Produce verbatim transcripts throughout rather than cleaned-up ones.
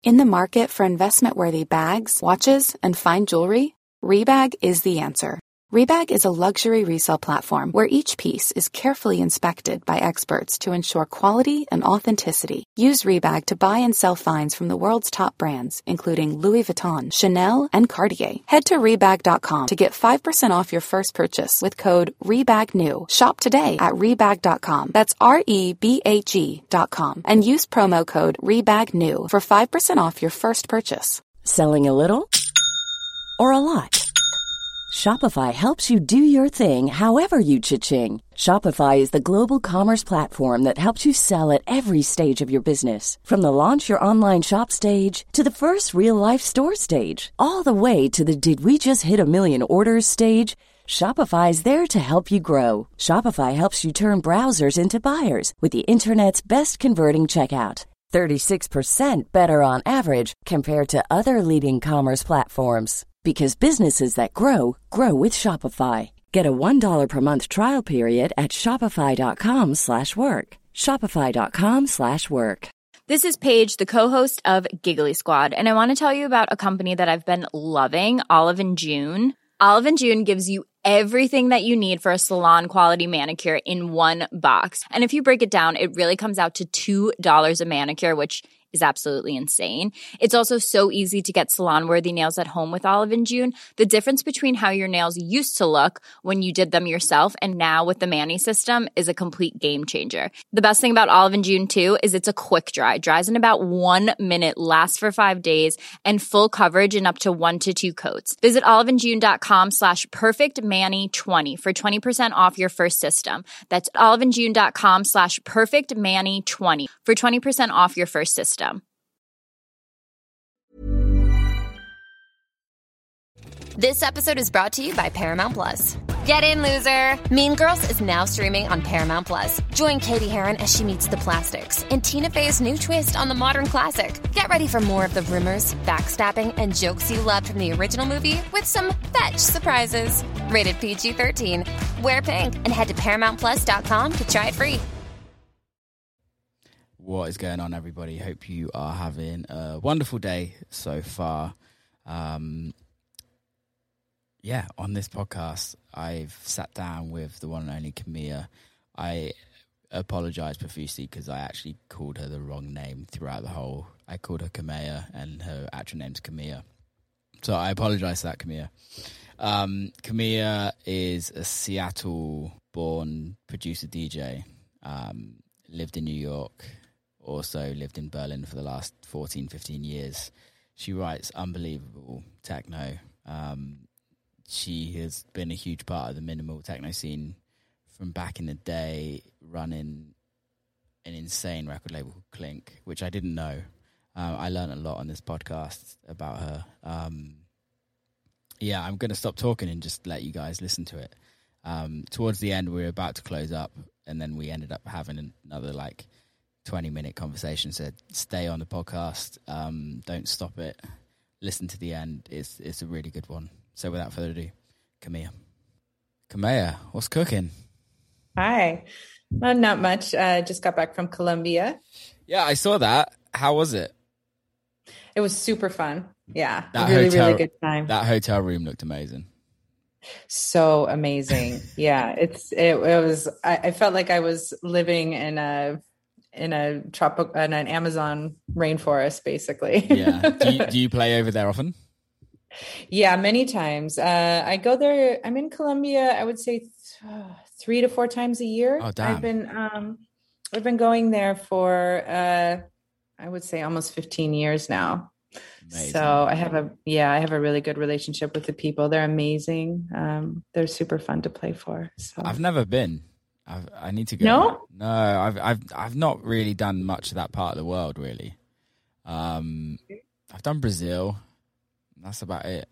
In the market for investment-worthy bags, watches, and fine jewelry, Rebag is the answer. Rebag is a luxury resale platform where each piece is carefully inspected by experts to ensure quality and authenticity. Use Rebag to buy and sell finds from the world's top brands, including Louis Vuitton, Chanel, and Cartier. Head to Rebag dot com to get five percent off your first purchase with code REBAGNEW. Shop today at Rebag dot com. That's R E B A G dot com. And use promo code REBAGNEW for five percent off your first purchase. Selling a little or a lot? Shopify helps you do your thing however you cha-ching. Shopify is the global commerce platform that helps you sell at every stage of your business. From the launch your online shop stage to the first real-life store stage, all the way to the did we just hit a million orders stage. Shopify is there to help you grow. Shopify helps you turn browsers into buyers with the internet's best converting checkout. thirty-six percent better on average compared to other leading commerce platforms. Because businesses that grow, grow with Shopify. Get a one dollar per month trial period at shopify.com slash work. Shopify.com slash work. This is Paige, the co-host of Giggly Squad, and I want to tell you about a company that I've been loving, Olive and June. Olive and June gives you everything that you need for a salon-quality manicure in one box. And if you break it down, it really comes out to two dollars a manicure, which is absolutely insane. It's also so easy to get salon-worthy nails at home with Olive and June. The difference between how your nails used to look when you did them yourself and now with the Mani system is a complete game changer. The best thing about Olive and June, too, is it's a quick dry. Dries in about one minute, lasts for five days, and full coverage in up to one to two coats. Visit oliveandjune.com slash perfectmani20 for twenty percent off your first system. That's oliveandjune.com slash perfectmani20 for twenty percent off your first system. This episode is brought to you by Paramount Plus. Get in, loser! Mean Girls is now streaming on Paramount Plus. Join Katie Heron as she meets the plastics in Tina Fey's new twist on the modern classic. Get ready for more of the rumors, backstabbing, and jokes you loved from the original movie with some fetch surprises. Rated P G thirteen. Wear pink and head to paramount plus dot com to try it free. What is going on, everybody? Hope you are having a wonderful day so far. Um... Yeah, on this podcast, I've sat down with the one and only Camilla. I apologise profusely because I actually called her the wrong name throughout the whole. I called her Camilla and her actual name's Camilla. So I apologise for that, Camilla. Um, Camilla is a Seattle-born producer D J. Um, lived in New York, also lived in Berlin for the last fourteen, fifteen years. She writes unbelievable techno. Um She has been a huge part of the minimal techno scene from back in the day, running an insane record label called Clink, which I didn't know. Uh, I learned a lot on this podcast about her. Um, yeah, I'm going to stop talking and just let you guys listen to it. Um, towards the end, we were about to close up, and then we ended up having another like twenty-minute conversation. So stay on the podcast. Um, don't stop it. Listen to the end. It's it's a really good one. So without further ado, Camilla. Camilla, what's cooking? Hi. Well, not much. I uh, just got back from Colombia. Yeah, I saw that. How was it? It was super fun. Yeah, that really, hotel, really good time. That hotel room looked amazing. So amazing. Yeah, it's it, it was. I, I felt like I was living in a in a tropical in an Amazon rainforest, basically. Yeah. Do you, do you play over there often? Yeah, many times. Uh, I go there. I'm in Colombia, I would say th- three to four times a year. Oh, damn. I've been, um, I've been going there for, uh, I would say almost fifteen years now. Amazing. So I have a, yeah, I have a really good relationship with the people. They're amazing. Um, they're super fun to play for. So I've never been. I've, I need to go. No, no, I've, I've, I've not really done much of that part of the world, really. Um, I've done Brazil. That's about it.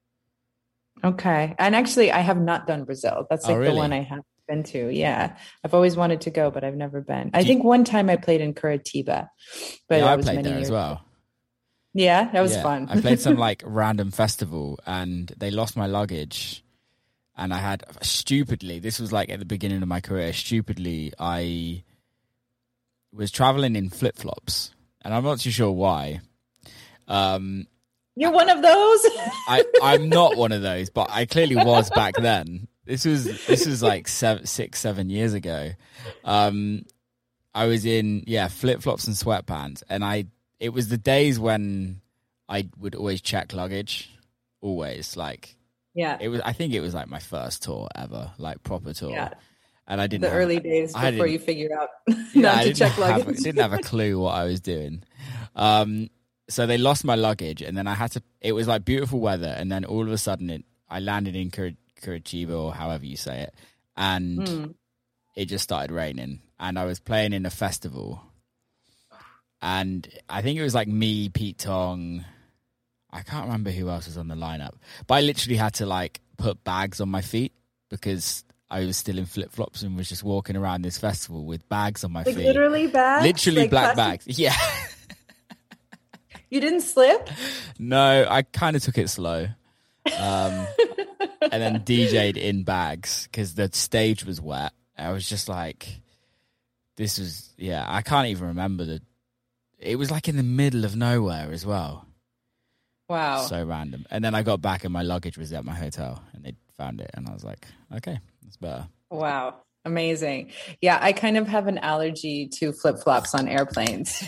Okay. And actually, I have not done Brazil. That's like oh, really? the one I have been to. Yeah. I've always wanted to go, but I've never been. I Do think you... one time I played in Curitiba. But yeah, that I was played many there years as well. Ago. Yeah, that was yeah. fun. I played some like random festival and they lost my luggage. And I had, stupidly, this was like at the beginning of my career, stupidly, I was traveling in flip-flops. And I'm not too sure why. Um, You're one of those? I, I'm not one of those, but I clearly was back then. This was this was like seven, six, seven years ago. Um, I was in yeah flip flops and sweatpants, and I it was the days when I would always check luggage, always like yeah. It was I think it was like my first tour ever, like proper tour. Yeah. And I didn't the have, early days I before you figured out yeah, not I to didn't check have, luggage. didn't have a clue what I was doing. Um, so they lost my luggage, and then I had to. It was like beautiful weather, and then all of a sudden, it I landed in Cur- Curitiba or however you say it, and mm. it just started raining, and I was playing in a festival, and I think it was like me, Pete Tong. I can't remember who else was on the lineup, but I literally had to like put bags on my feet because I was still in flip flops and was just walking around this festival with bags on my like feet. Literally bags? Literally like black plastic- bags. Yeah. You didn't slip? No, I kind of took it slow. Um, and then D J'd in bags because the stage was wet. I was just like, this was, yeah, I can't even remember the, it was like in the middle of nowhere as well. Wow. So random. And then I got back and my luggage was at my hotel and they found it. And I was like, okay, that's better. Wow. Amazing. Yeah, I kind of have an allergy to flip-flops on airplanes.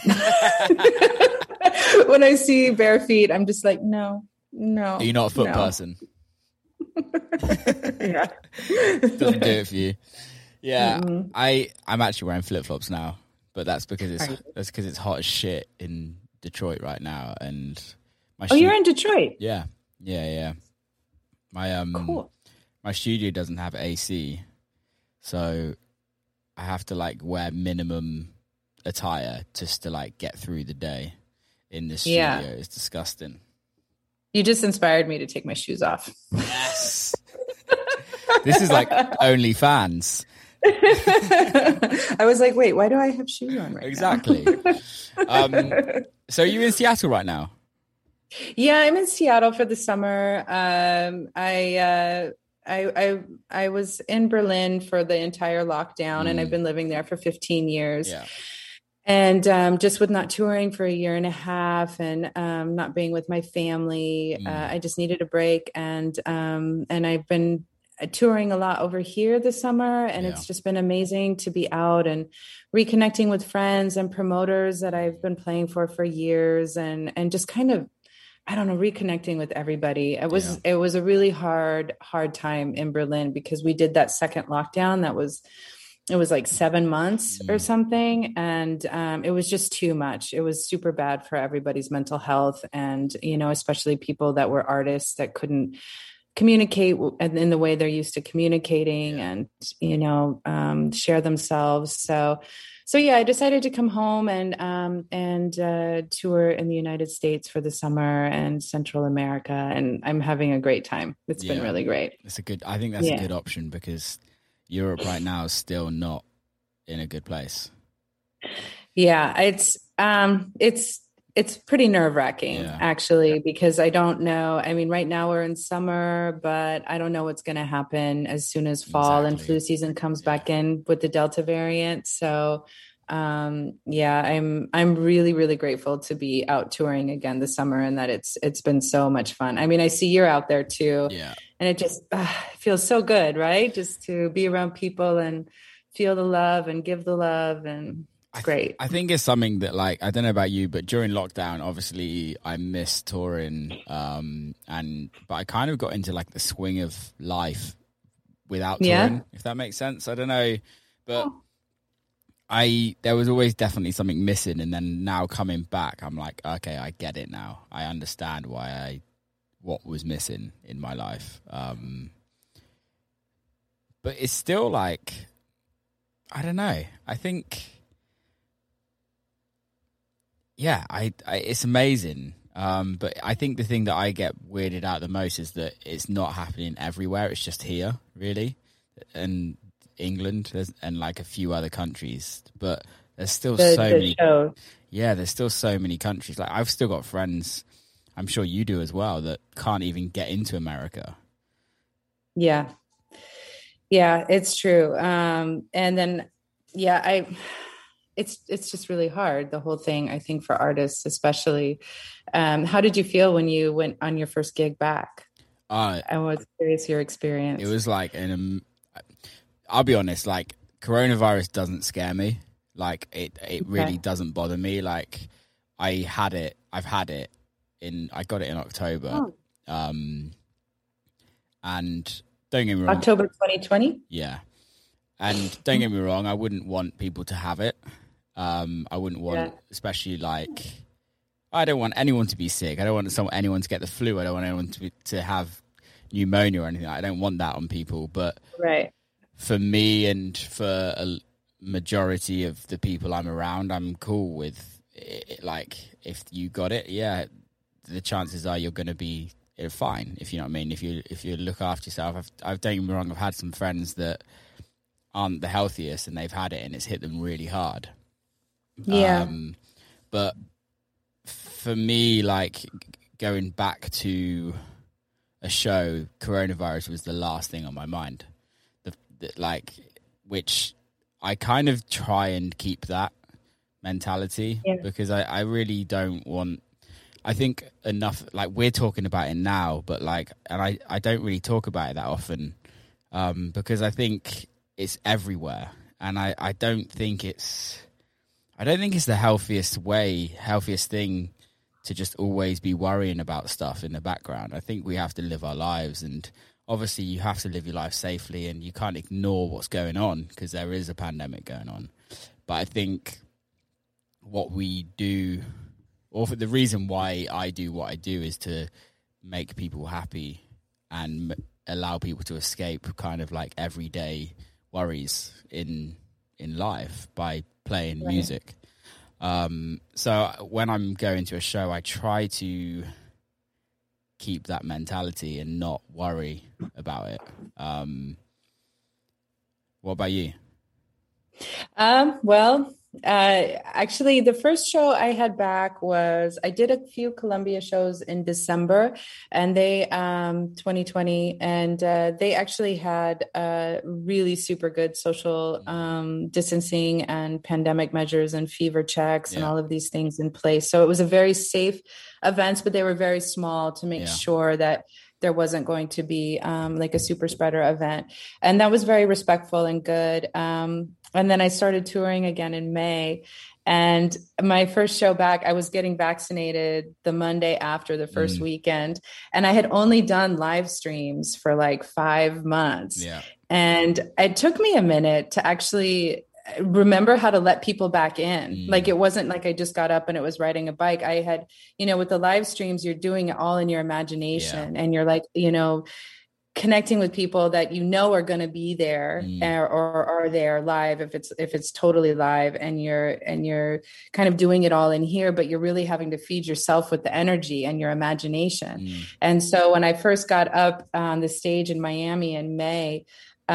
When I see bare feet, I'm just like, no, no. Are you not a foot no. person? Yeah. Doesn't do it for you. Yeah, mm-hmm. I, I'm actually wearing flip-flops now, but that's because it's that's because it's hot as shit in Detroit right now. And my Oh, stu- you're in Detroit? Yeah, yeah, yeah. My um, cool. My studio doesn't have A C, so I have to like wear minimum attire just to like get through the day in the studio. Yeah. It's disgusting. You just inspired me to take my shoes off. Yes. This is like OnlyFans. I was like, wait, why do I have shoes on right exactly. now? um, so are you in Seattle right now? Yeah, I'm in Seattle for the summer. Um, I, uh, I, I, I was in Berlin for the entire lockdown, mm. and I've been living there for fifteen years. Yeah. And um, just with not touring for a year and a half, and um, not being with my family, mm. uh, I just needed a break. And um, and I've been touring a lot over here this summer, and yeah. it's just been amazing to be out and reconnecting with friends and promoters that I've been playing for for years, and and just kind of, I don't know, reconnecting with everybody. It was yeah. it was a really hard hard time in Berlin because we did that second lockdown that was. It was like seven months or something. And um, it was just too much. It was super bad for everybody's mental health. And, you know, especially people that were artists that couldn't communicate in the way they're used to communicating and, you know, um, share themselves. So, so yeah, I decided to come home and, um, and uh, tour in the United States for the summer and Central America. And I'm having a great time. It's yeah. been really great. It's a good, I think that's yeah. a good option because Europe right now is still not in a good place. Yeah, it's um it's it's pretty nerve-wracking yeah. actually, because I don't know. I mean, right now we're in summer, but I don't know what's going to happen as soon as fall exactly. and flu season comes yeah. back in with the Delta variant. So um yeah, I'm I'm really really grateful to be out touring again this summer, and that it's it's been so much fun. I mean, I see you're out there too. Yeah. And it just uh, feels so good, right? Just to be around people and feel the love and give the love, and it's great. I, th- I think it's something that, like, I don't know about you, but during lockdown, obviously, I missed touring, um, and but I kind of got into like the swing of life without touring, yeah. if that makes sense. I don't know, but oh. I there was always definitely something missing, and then now coming back, I'm like, okay, I get it now. I understand why I. what was missing in my life. Um, but it's still like, I don't know. I think, yeah, I, I it's amazing. Um, but I think the thing that I get weirded out the most is that it's not happening everywhere. It's just here, really. And England and like a few other countries. But there's still the, so the many. Show. Yeah, there's still so many countries. Like I've still got friends, I'm sure you do as well, that can't even get into America. Yeah. Yeah, it's true. Um, and then, yeah, I, it's it's just really hard, the whole thing, I think, for artists especially. Um, how did you feel when you went on your first gig back? Uh, I was curious your experience. It was like, an, um, I'll be honest, like coronavirus doesn't scare me. Like it, it really okay. doesn't bother me. Like I had it, I've had it in, I got it in October. Oh. Um, and don't get me wrong. October twenty twenty? Yeah. And don't get me wrong, I wouldn't want people to have it. Um, I wouldn't want, yeah. especially like, I don't want anyone to be sick. I don't want someone, anyone to get the flu. I don't want anyone to be, to have pneumonia or anything. I don't want that on people. But right. for me and for a majority of the people I'm around, I'm cool with it. Like, if you got it, yeah, the chances are you're going to be fine, if you know what I mean. If you if you look after yourself. I've, I've don't get me wrong, I've had some friends that aren't the healthiest and they've had it and it's hit them really hard. Yeah. Um, but for me, like going back to a show, coronavirus was the last thing on my mind. The, the, like, which I kind of try and keep that mentality yeah. because I, I really don't want, I think enough, like we're talking about it now, but like, and I, I don't really talk about it that often um, because I think it's everywhere. And I, I don't think it's, I don't think it's the healthiest way, healthiest thing to just always be worrying about stuff in the background. I think we have to live our lives, and obviously you have to live your life safely and you can't ignore what's going on because there is a pandemic going on. But I think what we do, or for the reason why I do what I do, is to make people happy and m- allow people to escape kind of like everyday worries in in life by playing right. music. Um, so when I'm going to a show, I try to keep that mentality and not worry about it. Um, what about you? Um, well, uh, actually, the first show I had back was, I did a few Columbia shows in December, and they, um, twenty twenty, and uh, they actually had uh, really super good social um, distancing and pandemic measures and fever checks yeah. and all of these things in place. So it was a very safe events, but they were very small to make yeah. sure that there wasn't going to be um, like a super spreader event. And that was very respectful and good. Um, and then I started touring again in May. And my first show back, I was getting vaccinated the Monday after the first mm. weekend. And I had only done live streams for like five months. Yeah. And it took me a minute to actually remember how to let people back in. Mm. Like, it wasn't like I just got up and it was riding a bike. I had, you know, with the live streams, you're doing it all in your imagination yeah. and you're like, you know, connecting with people that you know are going to be there mm. or, or are there live if it's if it's totally live, and you're and you're kind of doing it all in here, but you're really having to feed yourself with the energy and your imagination. Mm. And so when I first got up on the stage in Miami in May,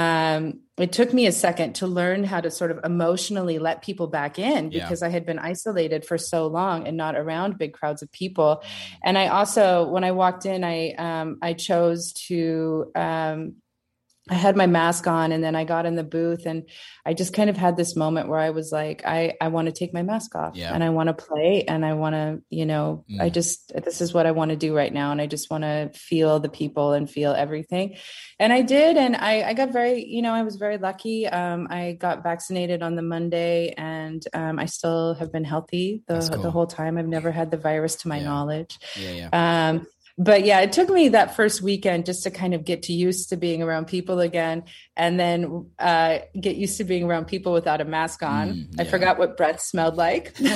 um, it took me a second to learn how to sort of emotionally let people back in because yeah. I had been isolated for so long and not around big crowds of people. And I also, when I walked in, I, um, I chose to, um, I had my mask on, and then I got in the booth, and I just kind of had this moment where I was like, I, I want to take my mask off yeah. and I want to play, and I want to, you know, mm. I just, this is what I want to do right now. And I just want to feel the people and feel everything. And I did. And I, I got very, you know, I was very lucky. Um, I got vaccinated on the Monday, and um, I still have been healthy the, cool. the whole time. I've never had the virus to my yeah. knowledge. Yeah, yeah. Um, But yeah, it took me that first weekend just to kind of get to used to being around people again, and then uh, get used to being around people without a mask on. Mm, yeah. I forgot what breath smelled like. So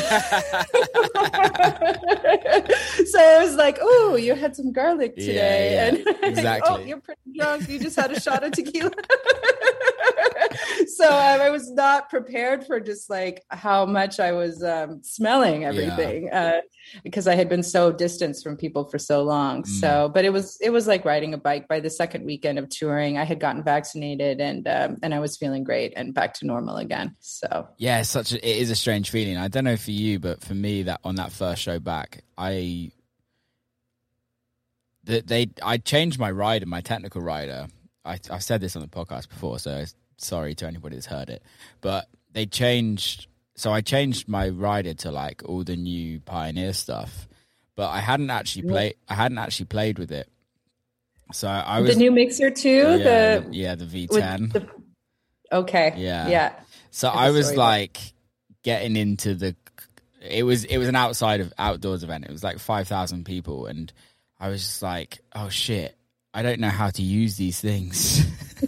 I was like, "Oh, you had some garlic today." Yeah, yeah. And exactly. Oh, you're pretty drunk. You just had a shot of tequila. So um, I was not prepared for just like how much I was um, smelling everything yeah. uh, because I had been so distanced from people for so long. Mm. So, but it was it was like riding a bike. By the second weekend of touring, I had gotten vaccinated, and um, and I was feeling great and back to normal again. So yeah, it's such a, it is a strange feeling. I don't know for you, but for me, that on that first show back, I that they I changed my rider, my technical rider. I, I've said this on the podcast before, so sorry to anybody that's heard it, but they changed so I changed my rider to like all the new Pioneer stuff, but I hadn't actually played. I hadn't actually played with it. So I was the new mixer too. Yeah, the yeah, the V ten. The, okay. Yeah, yeah. So I was like getting into the. It was it was an outside of outdoors event. It was like five thousand people, and I was just like, oh shit, I don't know how to use these things.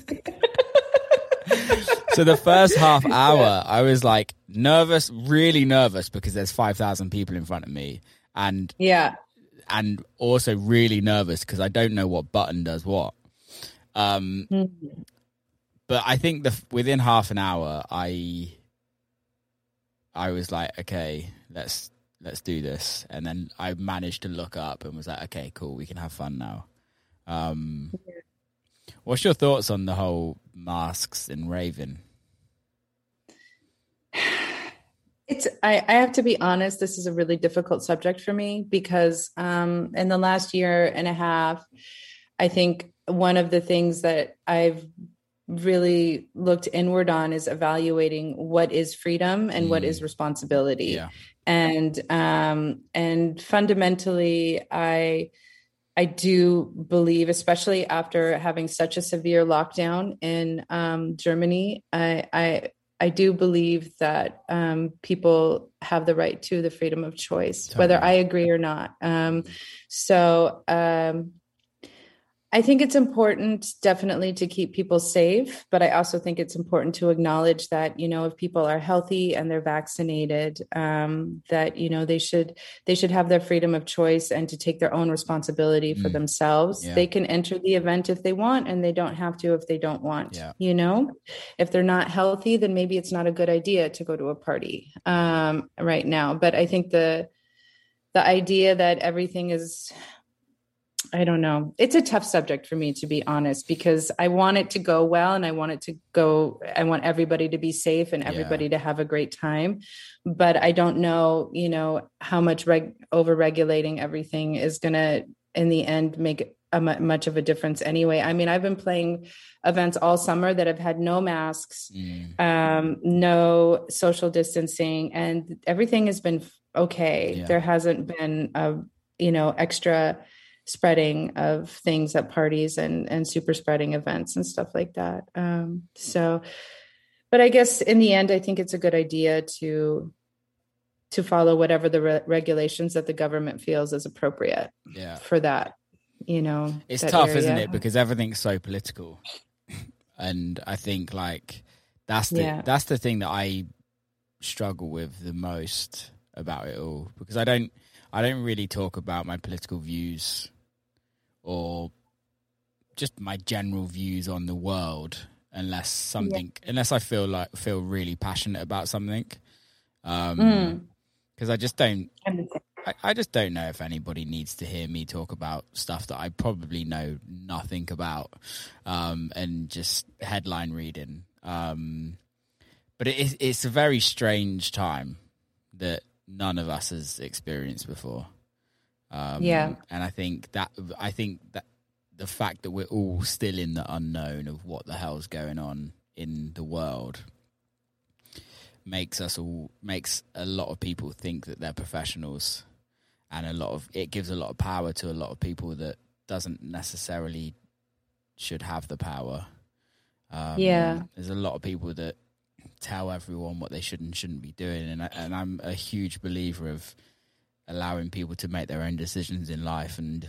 So the first half hour, I was like nervous, really nervous, because there's five thousand people in front of me, and yeah. And also really nervous because I don't know what button does what. Um, mm-hmm. But I think the within half an hour, I I was like, okay, let's let's do this, and then I managed to look up and was like, okay, cool, we can have fun now. Um, yeah. What's your thoughts on the whole masks and raving? It's. I, I have to be honest. This is a really difficult subject for me because um, in the last year and a half, I think one of the things that I've really looked inward on is evaluating what is freedom and mm. what is responsibility. Yeah. And um, and fundamentally, I I do believe, especially after having such a severe lockdown in um, Germany, I. I I do believe that um, people have the right to the freedom of choice, totally. Whether I agree or not. Um, so um, I think it's important definitely to keep people safe, but I also think it's important to acknowledge that, you know, if people are healthy and they're vaccinated, um, that, you know, they should, they should have their freedom of choice and to take their own responsibility for mm. themselves. Yeah. They can enter the event if they want, and they don't have to if they don't want, yeah. you know, if they're not healthy, then maybe it's not a good idea to go to a party um, right now. But I think the, the idea that everything is, I don't know. It's a tough subject for me, to be honest, because I want it to go well and I want it to go, I want everybody to be safe and everybody yeah. to have a great time. But I don't know, you know, how much reg- over-regulating everything is going to, in the end, make a m- much of a difference anyway. I mean, I've been playing events all summer that have had no masks, mm. um, no social distancing, and everything has been okay. Yeah. There hasn't been a, you know, extra spreading of things at parties and, and super spreading events and stuff like that. Um, so, but I guess in the end, I think it's a good idea to, to follow whatever the re- regulations that the government feels is appropriate yeah. for that, you know. It's tough, area. Isn't it? Because everything's so political. And I think like, that's the, yeah. that's the thing that I struggle with the most about it all, because I don't, I don't really talk about my political views or just my general views on the world unless something, yeah. unless I feel like feel really passionate about something. Um, mm. Cause I just don't, I, I just don't know if anybody needs to hear me talk about stuff that I probably know nothing about, um, and just headline reading. Um, but it is, it's a very strange time that none of us has experienced before. Um, yeah. And I think that, I think that the fact that we're all still in the unknown of what the hell's going on in the world makes us all, makes a lot of people think that they're professionals, and a lot of, it gives a lot of power to a lot of people that doesn't necessarily should have the power. Um, yeah. There's a lot of people that tell everyone what they should and shouldn't be doing, and I, and I'm a huge believer of allowing people to make their own decisions in life, and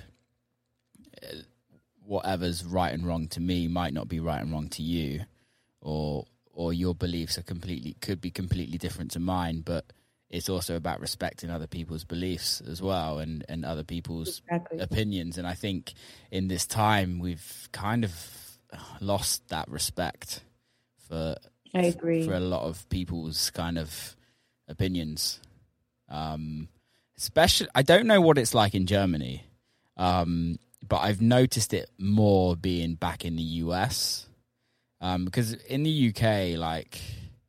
whatever's right and wrong to me might not be right and wrong to you, or or your beliefs are completely could be completely different to mine. But it's also about respecting other people's beliefs as well, and and other people's exactly. opinions. And I think in this time we've kind of lost that respect for I agree. for a lot of people's kind of opinions. Um, especially, I don't know what it's like in Germany, um, but I've noticed it more being back in the U S. Um, because in the U K, like,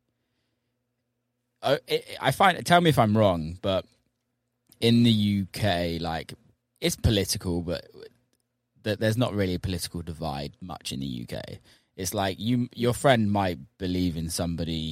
I, I find, tell me if I'm wrong, but in the U K, like, it's political, but th- there's not really a political divide much in the U K. It's like you, your friend might believe in somebody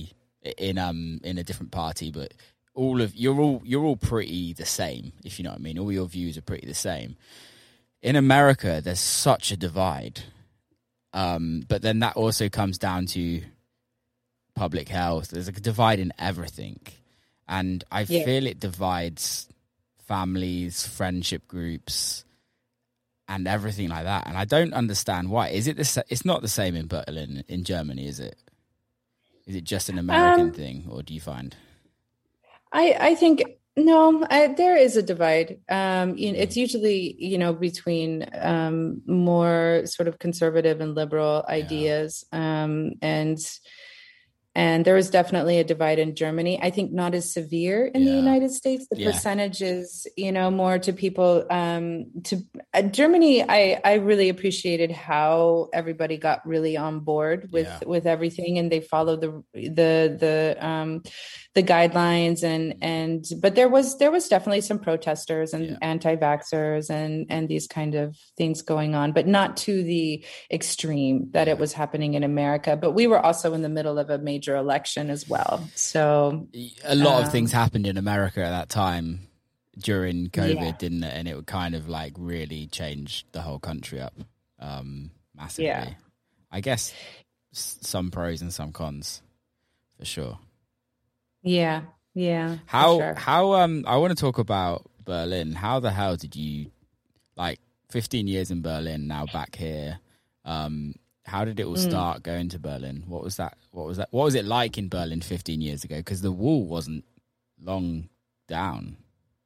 in um in a different party, but all of you're all you're all pretty the same, if you know what I mean. All your views are pretty the same. In America, there's such a divide, um, but then that also comes down to public health. There's a divide in everything, and I yeah. feel it divides families, friendship groups, and everything like that. And I don't understand why. Is it the sa- It's not the same in Berlin, in Germany, is it? Is it just an American um, thing, or do you find? I I think no. I, there is a divide. Um, you know, it's usually you know between um, more sort of conservative and liberal ideas, yeah. um, and. And there was definitely a divide in Germany. I think not as severe in yeah. the United States. The yeah. percentage is, you know, more to people. Um, to uh, Germany, I, I really appreciated how everybody got really on board with, yeah. with everything, and they followed the the the um, the guidelines. And and but there was there was definitely some protesters and yeah. anti-vaxxers and and these kind of things going on, but not to the extreme that yeah. it was happening in America. But we were also in the middle of a major election as well, so a lot um, of things happened in America at that time during COVID, yeah. didn't it? And it would kind of like really change the whole country up um massively. Yeah. I guess some pros and some cons for sure. Yeah, yeah. How sure. how um I want to talk about Berlin. How the hell did you, like, fifteen years in Berlin, now back here? Um, How did it all start mm. going to Berlin? What was that? What was that? What was it like in Berlin fifteen years ago? Because the wall wasn't long down.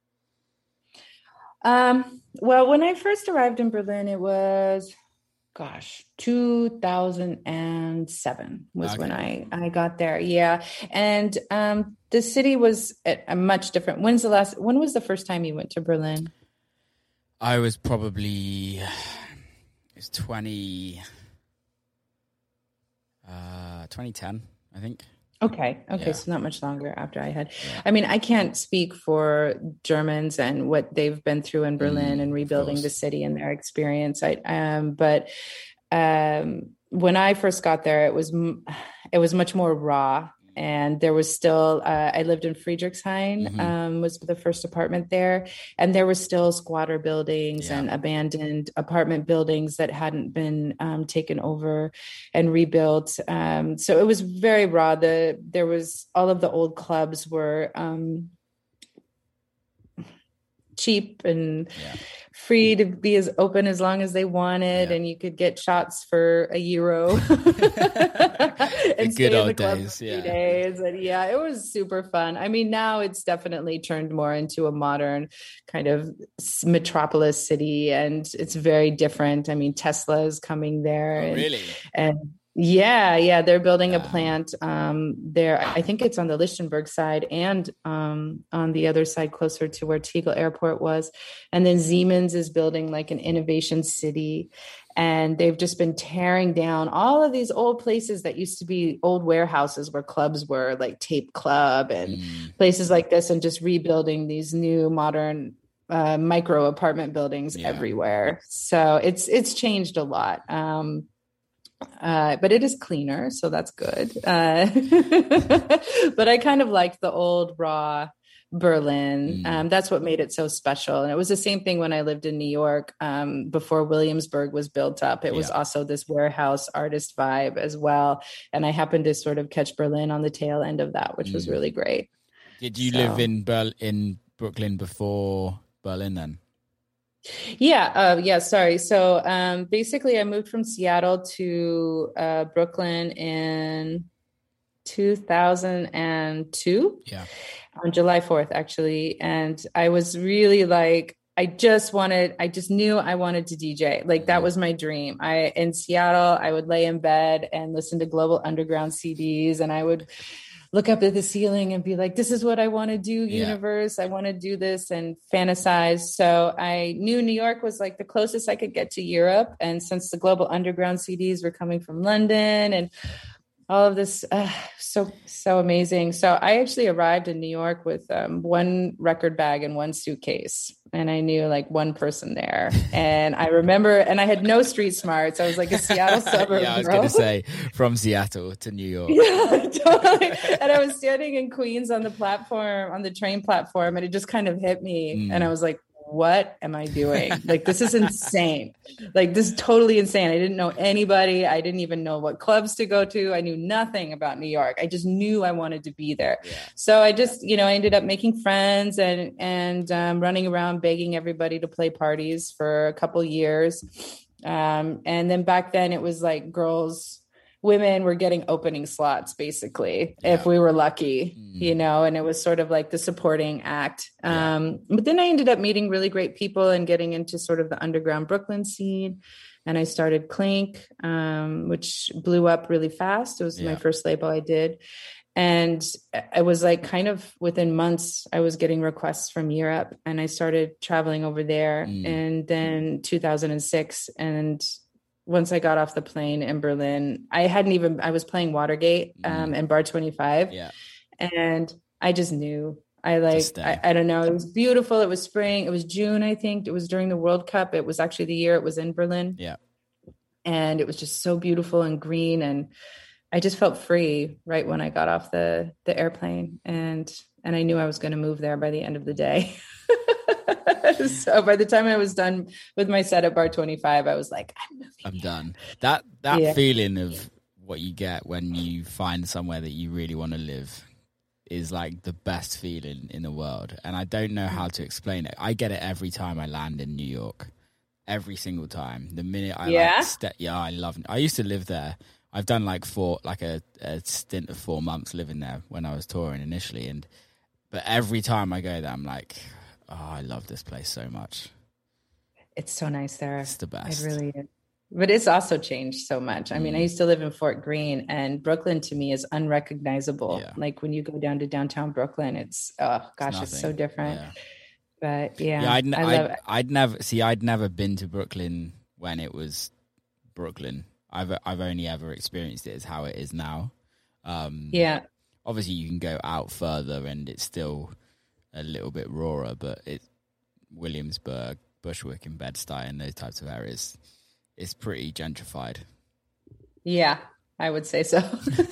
Um, well, when I first arrived in Berlin, it was, gosh, two thousand seven was okay. when I, I got there. Yeah. And um, the city was at a much different. When's the last, when was the first time you went to Berlin? I was probably, it was twenty... Uh, twenty ten, I think. Okay. Okay. Yeah. So not much longer after I had, yeah. I mean, I can't speak for Germans and what they've been through in Berlin mm, and rebuilding the city and their experience. I, um, but, um, when I first got there, it was, it was much more raw. And there was still, uh, I lived in Friedrichshain, mm-hmm. um, was the first apartment there. And there were still squatter buildings yeah. and abandoned apartment buildings that hadn't been um, taken over and rebuilt. Um, so it was very raw. The, there was, all of the old clubs were um, cheap and yeah. free to be as open as long as they wanted, yeah. and you could get shots for a euro. The good old days, yeah. days. And yeah, it was super fun. I mean, now it's definitely turned more into a modern kind of metropolis city, and it's very different. I mean, Tesla is coming there. Oh, and, really? And yeah, yeah, they're building a plant um, there. I think it's on the Lichtenberg side and um, on the other side, closer to where Tegel Airport was. And then Siemens is building like an innovation city. And they've just been tearing down all of these old places that used to be old warehouses where clubs were, like Tape Club and mm. places like this, and just rebuilding these new modern uh, micro apartment buildings yeah. everywhere. So it's it's changed a lot. Um, Uh, but it is cleaner, so that's good. Uh, but I kind of liked the old raw Berlin. Um, that's what made it so special. And it was the same thing when I lived in New York um, before Williamsburg was built up. It was yeah. also this warehouse artist vibe as well. And I happened to sort of catch Berlin on the tail end of that, which mm. was really great. Did you so. live in Ber- in Brooklyn before Berlin then? Yeah. Uh, yeah. Sorry. So um, basically, I moved from Seattle to uh, Brooklyn in two thousand two. Yeah. On July fourth, actually. And I was really like, I just wanted, I just knew I wanted to D J. Like that was my dream. I, in Seattle, I would lay in bed and listen to Global Underground C Ds, and I would look up at the ceiling and be like, this is what I want to do, universe. Yeah. I want to do this, and fantasize. So I knew New York was like the closest I could get to Europe. And since the Global Underground C Ds were coming from London and all of this, uh, so, so amazing. So I actually arrived in New York with um, one record bag and one suitcase. And I knew like one person there. And I remember, and I had no street smarts. I was like a Seattle suburb. Yeah, I was girl. going to say from Seattle to New York. Yeah, totally. And I was standing in Queens on the platform, on the train platform, and it just kind of hit me. Mm. And I was like, what am I doing? Like, this is insane. Like, this is totally insane. I didn't know anybody. I didn't even know what clubs to go to. I knew nothing about New York. I just knew I wanted to be there. Yeah. So I just, you know, I ended up making friends and, and um, running around begging everybody to play parties for a couple years. Um, and then back then it was like girls, women were getting opening slots, basically, yeah. if we were lucky, mm. you know, and it was sort of like the supporting act. Yeah. Um, but then I ended up meeting really great people and getting into sort of the underground Brooklyn scene. And I started Clink, um, which blew up really fast. It was yeah. my first label I did. And I was like, kind of within months, I was getting requests from Europe, and I started traveling over there. Mm. And then two thousand six, and once I got off the plane in Berlin, I hadn't even, I was playing Watergate um, and Bar twenty-five. Yeah. And I just knew, I like, I, I don't know. It was beautiful. It was spring. It was June, I think. It was during the World Cup. It was actually the year it was in Berlin. Yeah. And it was just so beautiful and green. And I just felt free right when I got off the, the airplane. And, and I knew I was going to move there by the end of the day. So by the time I was done with my set at Bar twenty-five, I was like, I'm moving. I'm done. That that yeah. feeling of what you get when you find somewhere that you really want to live is like the best feeling in the world. And I don't know how to explain it. I get it every time I land in New York. Every single time. The minute I yeah? like step, yeah, I love it. I used to live there. I've done like four, like a, a stint of four months living there when I was touring initially. And but every time I go there, I'm like, oh, I love this place so much. It's so nice there. It's the best. It really is. But it's also changed so much. I mean, mm. I used to live in Fort Greene, and Brooklyn to me is unrecognizable. Yeah. Like when you go down to downtown Brooklyn, it's, oh gosh, it's, it's so different. Yeah. But yeah, yeah I'd, n- I I'd, love it. I'd never, see, I'd never been to Brooklyn when it was Brooklyn. I've, I've only ever experienced it as how it is now. Um, yeah. Obviously you can go out further and it's still a little bit rawer, but it Williamsburg, Bushwick, and Bed-Stuy and those types of areas, it's pretty gentrified. Yeah, I would say so.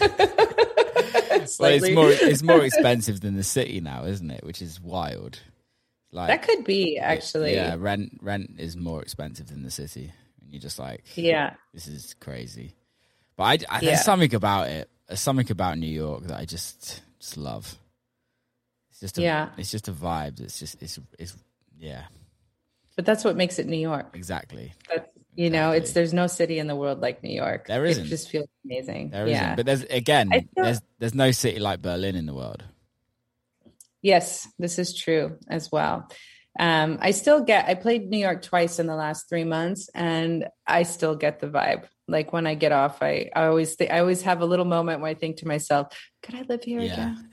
Well, it's more it's more expensive than the city now, isn't it? Which is wild. Like that could be actually. It, yeah, rent rent is more expensive than the city, and you're just like, yeah, this is crazy. But I, I yeah. there's something about it. There's something about New York that I just just love. It's just a, yeah. It's just a vibe. It's just it's it's yeah. But that's what makes it New York. Exactly. That's, you exactly. know, it's there's no city in the world like New York. There isn't. It just feels amazing. There yeah. isn't. But there's again, feel, there's there's no city like Berlin in the world. Yes, this is true as well. Um, I still get, I played New York twice in the last three months and I still get the vibe. Like when I get off, I, I always think, I always have a little moment where I think to myself, could I live here yeah. again?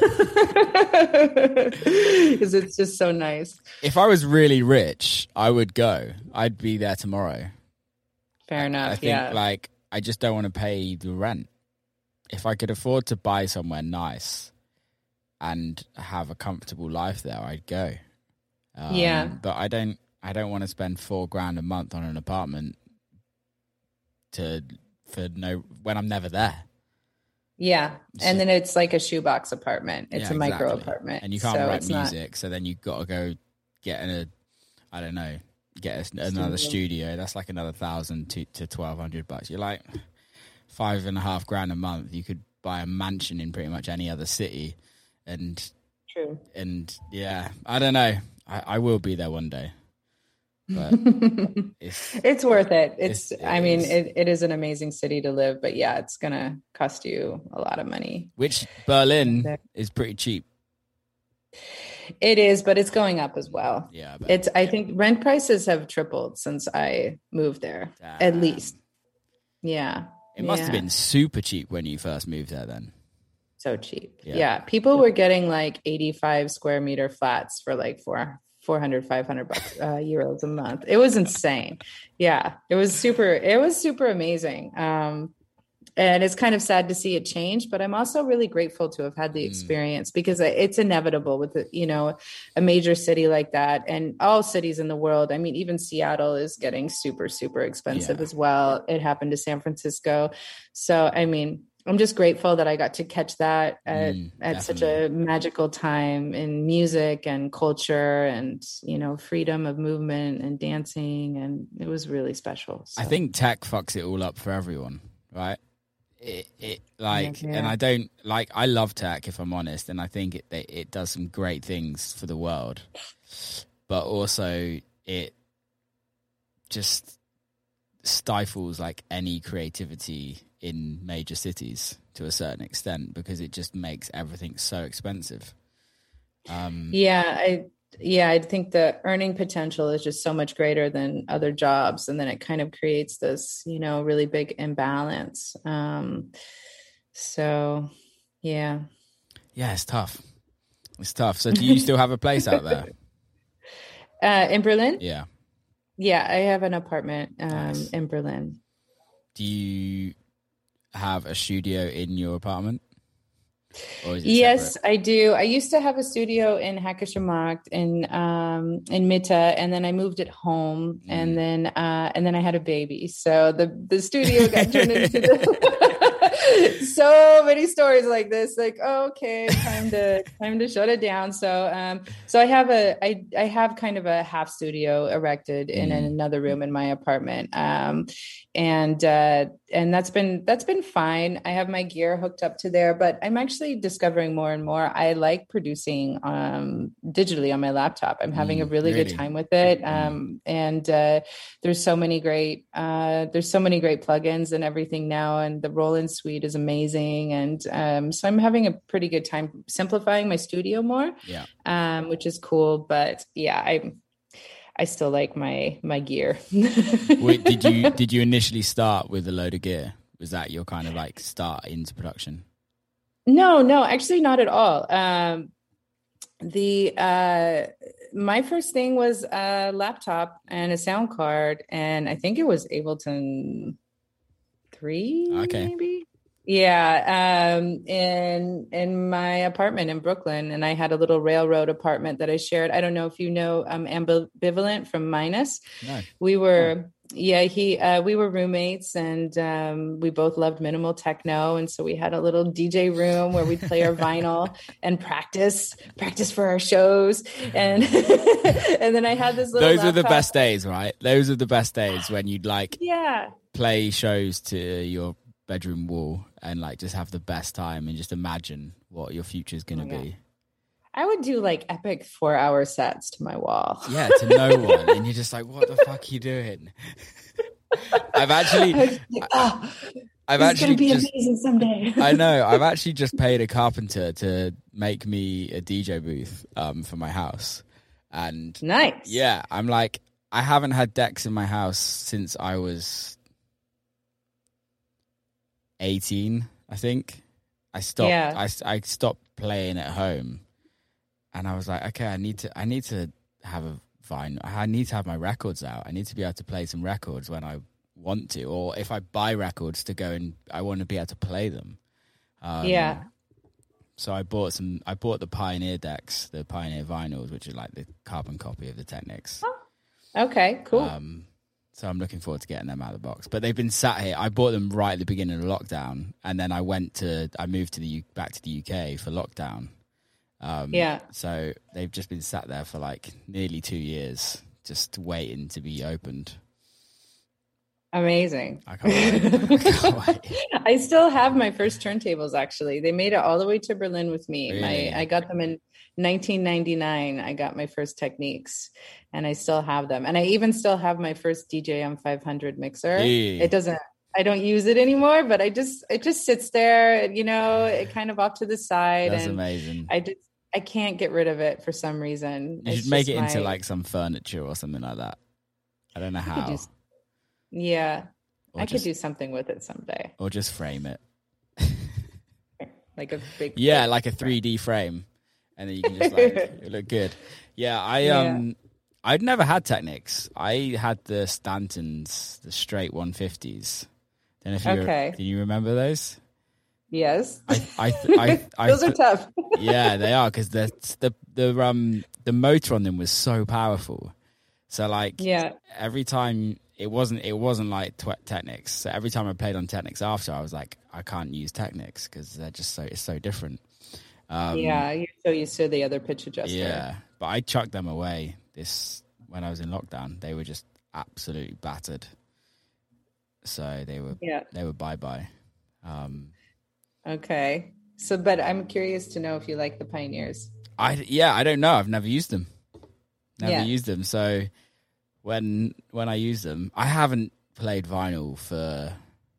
Because it's just so nice. If I was really rich, I would go. I'd be there tomorrow. Fair enough. I think yeah. like, I just don't want to pay the rent. If I could afford to buy somewhere nice and have a comfortable life there, I'd go. Um, yeah. But I don't, I don't want to spend four grand a month on an apartment to, for no, when I'm never there. Yeah. So, and then it's like a shoebox apartment. It's yeah, a micro exactly. apartment. And you can't so write music. Not... So then you've got to go get in a, I don't know, get a, another studio. studio. That's like another thousand to, to twelve hundred bucks. You're like five and a half grand a month. You could buy a mansion in pretty much any other city. And, True. And yeah, I don't know. I, I will be there one day. But it's, it's worth it. It's, it's it I mean, is. it, it is an amazing city to live, but yeah, it's going to cost you a lot of money. Which Berlin is pretty cheap. It is, but it's going up as well. Yeah. I it's, I think rent prices have tripled since I moved there, Damn. at least. Yeah. It must yeah. have been super cheap when you first moved there then. So cheap. Yeah. yeah. People were getting like eighty-five square meter flats for like four, four hundred, five hundred bucks, uh, euros a month. It was insane. Yeah. It was super, it was super amazing. Um, and it's kind of sad to see it change, but I'm also really grateful to have had the experience, because it's inevitable with, you know, a major city like that, and all cities in the world. I mean, even Seattle is getting super, super expensive yeah. as well. It happened to San Francisco. So, I mean, I'm just grateful that I got to catch that at, mm, at such a magical time in music and culture and, you know, freedom of movement and dancing. And it was really special. So. I think tech fucks it all up for everyone, right? It, it like, yeah. and I don't like, I love tech, if I'm honest. And I think it, it, it does some great things for the world, but also it just stifles like any creativity in major cities to a certain extent, because it just makes everything so expensive. Um, yeah, I yeah, I think the earning potential is just so much greater than other jobs, and then it kind of creates this, you know, really big imbalance. Um, so, yeah, yeah, it's tough. It's tough. So, do you still have a place out there? Uh, in Berlin? Yeah, yeah, I have an apartment um, nice. in Berlin. Do you have a studio in your apartment? Or is it yes, separate? I do. I used to have a studio in Hackischer Markt in um, in Mitte, and then I moved it home, mm. and then uh, and then I had a baby, so the the studio got turned into the so many stories like this. Like, oh, okay, time to time to shut it down. So um, so I have a I I have kind of a half studio erected in, mm. in another room in my apartment, um, and uh, and that's been that's been fine. I have my gear hooked up to there, but I'm actually discovering more and more I like producing um digitally on my laptop. I'm having mm, a really, really good time with it, um and uh there's so many great uh there's so many great plugins and everything now, and the Roland suite is amazing, and um so I'm having a pretty good time simplifying my studio more, yeah um which is cool. But yeah, I I still like my my gear. Wait, did you did you initially start with a load of gear? Was that your kind of like start into production? No, no, actually not at all. Um, the uh, my first thing was a laptop and a sound card, and I think it was Ableton three, okay. maybe. Yeah, um, in in my apartment in Brooklyn, and I had a little railroad apartment that I shared. I don't know if you know um, Ambivalent from Minus. No. We were. No. Yeah, he, uh, we were roommates, and um, we both loved minimal techno. And so we had a little D J room where we'd play our vinyl and practice, practice for our shows. And and then I had this little Those laptop. are the best days, right? Those are the best days when you'd like yeah. play shows to your bedroom wall and like just have the best time and just imagine what your future is going to oh, be. I would do like epic four hour sets to my wall. Yeah, to no one. And you're just like, what the fuck are you doing? I've actually, like, oh, I've it's actually gonna be just, amazing someday. I know. I've actually just paid a carpenter to make me a D J booth um, for my house. And nice. Yeah, I'm like, I haven't had decks in my house since I was eighteen, I think. I stopped, yeah. I, I stopped playing at home. And I was like, okay, I need to, I need to have a vinyl. I need to have my records out. I need to be able to play some records when I want to, or if I buy records to go and I want to be able to play them. Um, yeah. So I bought some. I bought the Pioneer decks, the Pioneer vinyls, which are like the carbon copy of the Technics. Oh, okay, cool. Um, so I'm looking forward to getting them out of the box. But they've been sat here. I bought them right at the beginning of lockdown, and then I went to. I moved to the U, back to the U K for lockdown. Um, yeah. So they've just been sat there for like nearly two years, just waiting to be opened. Amazing. I can't wait. I can't wait. I still have my first turntables, actually. They made it all the way to Berlin with me. Really? My, I got them in nineteen ninety-nine. I got my first Techniques, and I still have them. And I even still have my first D J M five hundred mixer. Hey. It doesn't, I don't use it anymore, but I just, it just sits there, you know, it kind of off to the side. That's and amazing. I just, I can't get rid of it for some reason. You it's should make it my... into like some furniture or something like that. I don't know how. Do... Yeah. Or I just... could do something with it someday. Or just frame it. Like a big... Yeah, like a three D frame. And then you can just like, it look good. Yeah, I, um, yeah. I'd never had Technics. I had the Stantons, the straight one fifties. Don't know if you Okay. Re- can you remember those? Yes. I, I, th- I, th- I Those th- are tough. Yeah, they are, because the the the um the motor on them was so powerful. So like, Yeah. every time it wasn't it wasn't like tw- Technics. So every time I played on Technics after, I was like, I can't use Technics because they're just so it's so different. Um, yeah, you're so used to the other pitch adjuster. Yeah, but I chucked them away this when I was in lockdown. They were just absolutely battered. So they were Yeah. they were bye bye. Um, Okay. So, but I'm curious to know if you like the Pioneers. I yeah, I don't know. I've never used them. Never Yeah. used them. So when when I use them, I haven't played vinyl for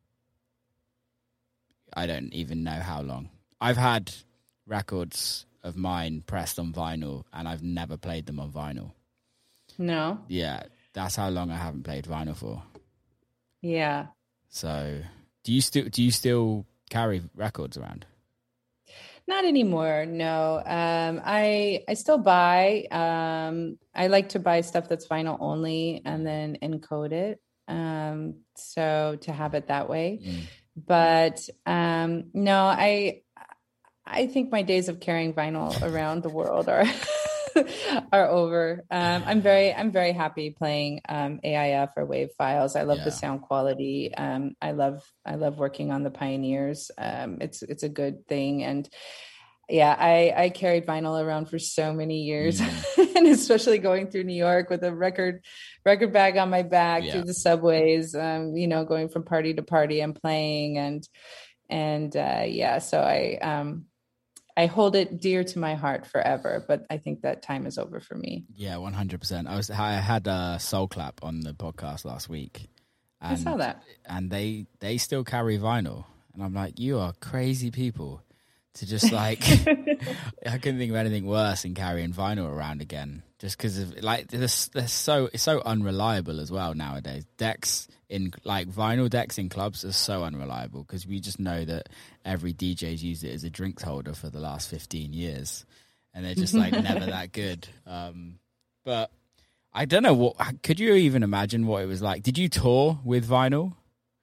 I don't even know how long. I've had records of mine pressed on vinyl, and I've never played them on vinyl. No. Yeah, that's how long I haven't played vinyl for. Yeah. So, do you still do you still carry records around? Not anymore. No. Um, I I still buy. Um, I like to buy stuff that's vinyl only and then encode it. Um, so to have it that way. Mm. But um, no, I I think my days of carrying vinyl around the world are are over. Um, I'm very I'm very happy playing um, A I F or WAV files. I love Yeah. the sound quality. Um, I love I love working on the Pioneers. Um, it's it's a good thing. And yeah, I I carried vinyl around for so many years, Mm. and especially going through New York with a record record bag on my back Yeah. through the subways. Um, you know, going from party to party and playing and and uh, yeah, so I um. I hold it dear to my heart forever, but I think that time is over for me. Yeah, one hundred percent. I was I had uh, Soul Clap on the podcast last week. And, I saw that. And they they still carry vinyl, and I'm like, you are crazy people to just like. I couldn't think of anything worse than carrying vinyl around again, just because of like this. They're so it's so unreliable as well nowadays. Decks in like vinyl decks in clubs are so unreliable because we just know that every D J's used it as a drinks holder for the last fifteen years, and they're just like never that good. Um, but I don't know what. Could you even imagine what it was like? Did you tour with vinyl?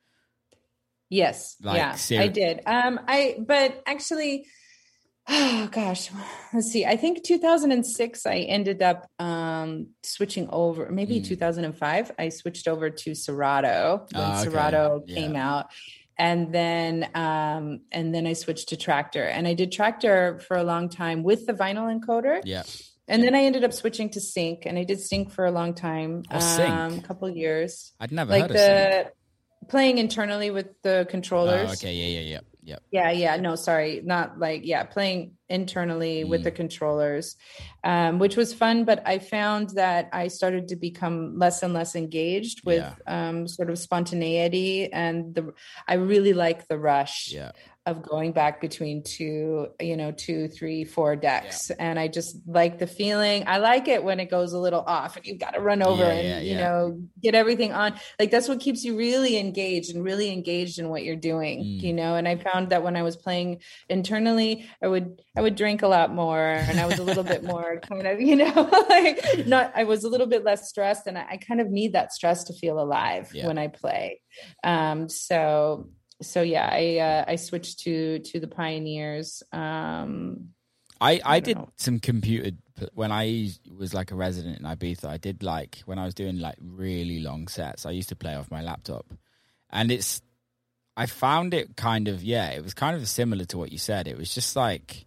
Yes. Like, yeah, ser- I did. Um, I, but actually, oh gosh, let's see. I think two thousand six, I ended up um, switching over, maybe Mm. two thousand five, I switched over to Serato when Ah, okay. Serato Yeah. came out. And then, um, and then I switched to Tractor, and I did Tractor for a long time with the vinyl encoder. Yeah. And then I ended up switching to Sync, and I did Sync for a long time, Oh, Sync. um, a couple years. I'd never Like heard of Sync. the playing internally with the controllers. Oh, okay. Yeah. Yeah. Yeah. Yeah. Yeah, yeah, no, sorry, not like, yeah, playing internally with Mm. the controllers, um, which was fun. But I found that I started to become less and less engaged with Yeah. um, sort of spontaneity, and the I really like the rush Yeah. of going back between two, you know, two, three, four decks, and I just like the feeling. I like it when it goes a little off, and you've got to run over Yeah, and yeah, you yeah. know get everything on. Like that's what keeps you really engaged and really engaged in what you're doing, Mm. you know. And I found that when I was playing internally, I would I would drink a lot more, and I was a little bit more kind of, you know, like not. I was a little bit less stressed, and I, I kind of need that stress to feel alive Yeah. when I play. Um, so. So yeah, I uh, I switched to to the Pioneers. Um, I, I, I don't did know. some computer when I was like a resident in Ibiza. I did like when I was doing like really long sets. I used to play off my laptop, and it's I found it kind of yeah. It was kind of similar to what you said. It was just like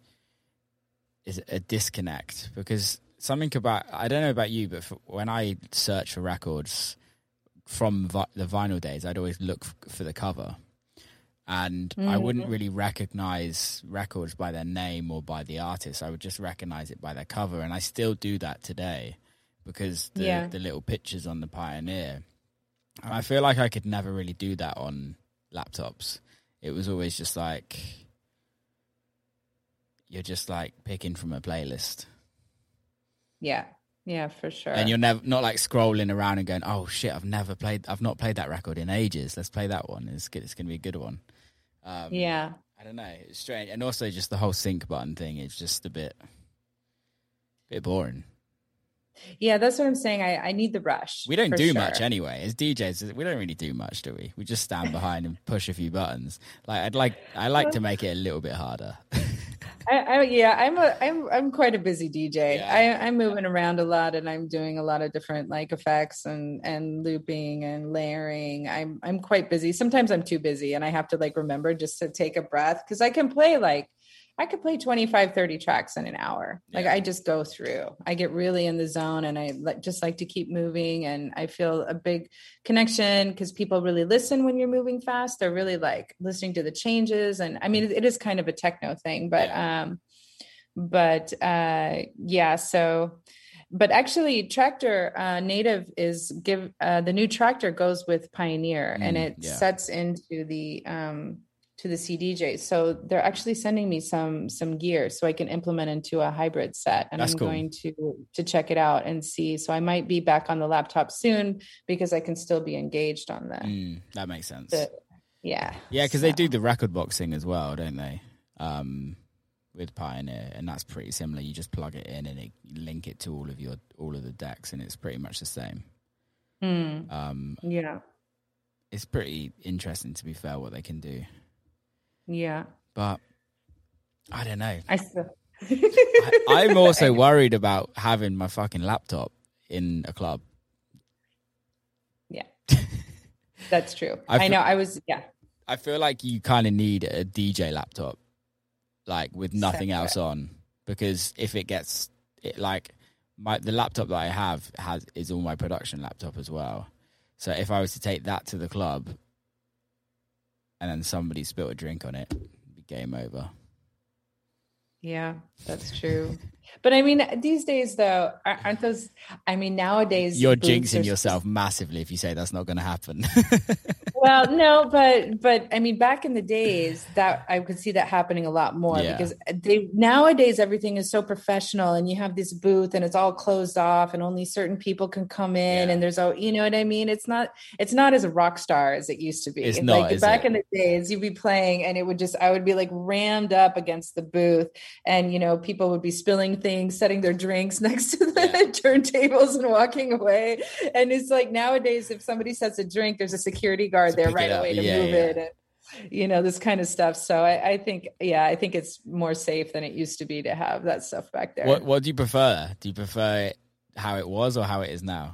is a disconnect because something about I don't know about you, but for, when I search for records from vi- the vinyl days, I'd always look f- for the cover. And I wouldn't really recognize records by their name or by the artist. I would just recognize it by their cover. And I still do that today because the, Yeah. the little pictures on the Pioneer. And I feel like I could never really do that on laptops. It was always just like, you're just like picking from a playlist. yeah, yeah, for sure. And you're never not like scrolling around and going, oh shit, I've never played, I've not played that record in ages. Let's play that one. It's good. It's going to be a good one. Um, yeah, I don't know. It's strange, and also just the whole sync button thing is just a bit, bit boring. Yeah, that's what I'm saying. I, I need the rush. We don't do sure. much anyway. As D Js, we don't really do much, do we? We just stand behind and push a few buttons. Like I'd like I like to make it a little bit harder. I, I, yeah, I'm a I'm I'm quite a busy D J. Yeah. I, I'm moving around a lot, and I'm doing a lot of different like effects and and looping and layering. I'm I'm quite busy. Sometimes I'm too busy, and I have to like remember just to take a breath, because I can play like I could play twenty-five, thirty tracks in an hour. Like yeah. I just go through, I get really in the zone, and I like, just like to keep moving. And I feel a big connection because people really listen when you're moving fast. They're really like listening to the changes. And I mean, it, it is kind of a techno thing, but, yeah. um, but, uh, yeah, so, but actually Traktor, uh, native is give, uh, the new Traktor goes with Pioneer mm, and it yeah. sets into the, um, to the C D J. So they're actually sending me some some gear so I can implement into a hybrid set. And That's I'm cool. going to to check it out and see. So I might be back on the laptop soon because I can still be engaged on the mm, that makes sense. The, yeah. Yeah, because so. they do the record boxing as well, don't they? Um with Pioneer, and that's pretty similar. You just plug it in and it, you link it to all of your all of the decks, and it's pretty much the same. Mm. Um yeah. It's pretty interesting, to be fair, what they can do. Yeah. But I don't know. I still... I, I'm also worried about having my fucking laptop in a club. Yeah. That's true. I, feel, I know. I was, yeah. I feel like you kind of need a D J laptop, like with nothing Separate. else on, because if it gets, it like, my the laptop that I have has is all my production laptop as well. So if I was to take that to the club, and then somebody spilled a drink on it, it'd be game over. Yeah, that's true. But I mean, these days though, aren't those, I mean, nowadays. You're jinxing yourself massively if you say that's not going to happen. Well, no, but, but I mean, back in the days that I could see that happening a lot more yeah. because they, nowadays everything is so professional and you have this booth and it's all closed off and only certain people can come in yeah. and there's all, you know what I mean? It's not, it's not as a rock star as it used to be. It's not, like back it? in the days you'd be playing and it would just, I would be like rammed up against the booth and, you know, people would be spilling things, setting their drinks next to the yeah. turntables and walking away. And it's like nowadays, if somebody sets a drink, there's a security guard there right away to yeah, move yeah. it. And, you know, this kind of stuff. So I, I think, yeah, I think it's more safe than it used to be to have that stuff back there. What, what do you prefer? Do you prefer it how it was or how it is now?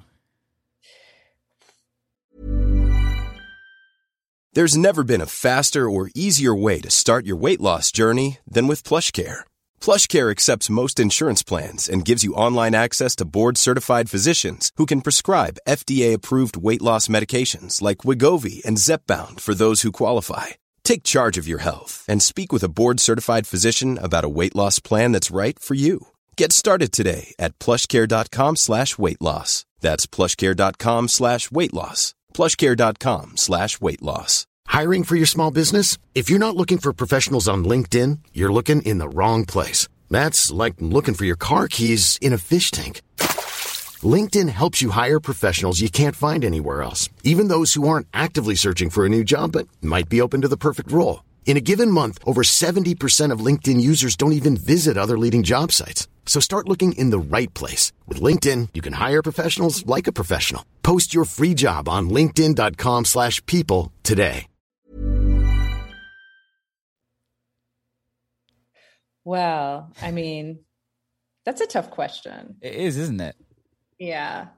There's never been a faster or easier way to start your weight loss journey than with PlushCare. PlushCare accepts most insurance plans and gives you online access to board-certified physicians who can prescribe F D A-approved weight loss medications like Wegovy and Zepbound for those who qualify. Take charge of your health and speak with a board-certified physician about a weight loss plan that's right for you. Get started today at plushcare.com slash weight loss. That's plushcare.com slash weight loss. plushcare.com slash weight loss. Hiring for your small business? If you're not looking for professionals on LinkedIn, you're looking in the wrong place. That's like looking for your car keys in a fish tank. LinkedIn helps you hire professionals you can't find anywhere else, even those who aren't actively searching for a new job but might be open to the perfect role. In a given month, over seventy percent of LinkedIn users don't even visit other leading job sites. So start looking in the right place. With LinkedIn, you can hire professionals like a professional. Post your free job on linkedin.com slash people today. Well, I mean, that's a tough question. It is, isn't it? Yeah.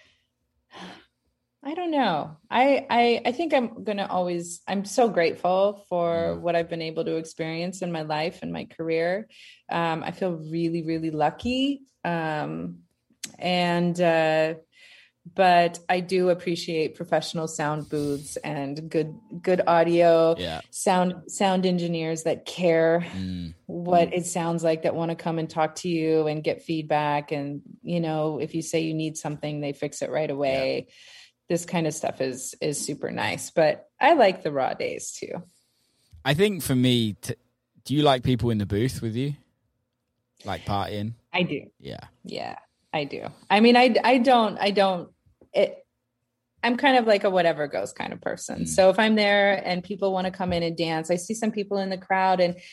I don't know. I, I, I think I'm going to always, I'm so grateful for what I've been able to experience in my life and my career. Um, I feel really, really lucky. Um, and, uh, but I do appreciate professional sound booths and good, good audio, yeah. sound, sound engineers that care mm. what it sounds like, that want to come and talk to you and get feedback. And, you know, if you say you need something, they fix it right away. Yeah. This kind of stuff is, is super nice, but I like the raw days too. I think for me, t- do you like people in the booth with you? Like partying? I do. Yeah. Yeah, I do. I mean, I, I don't, I don't, it, I'm kind of like a whatever goes kind of person. Mm. So if I'm there and people want to come in and dance, I see some people in the crowd and,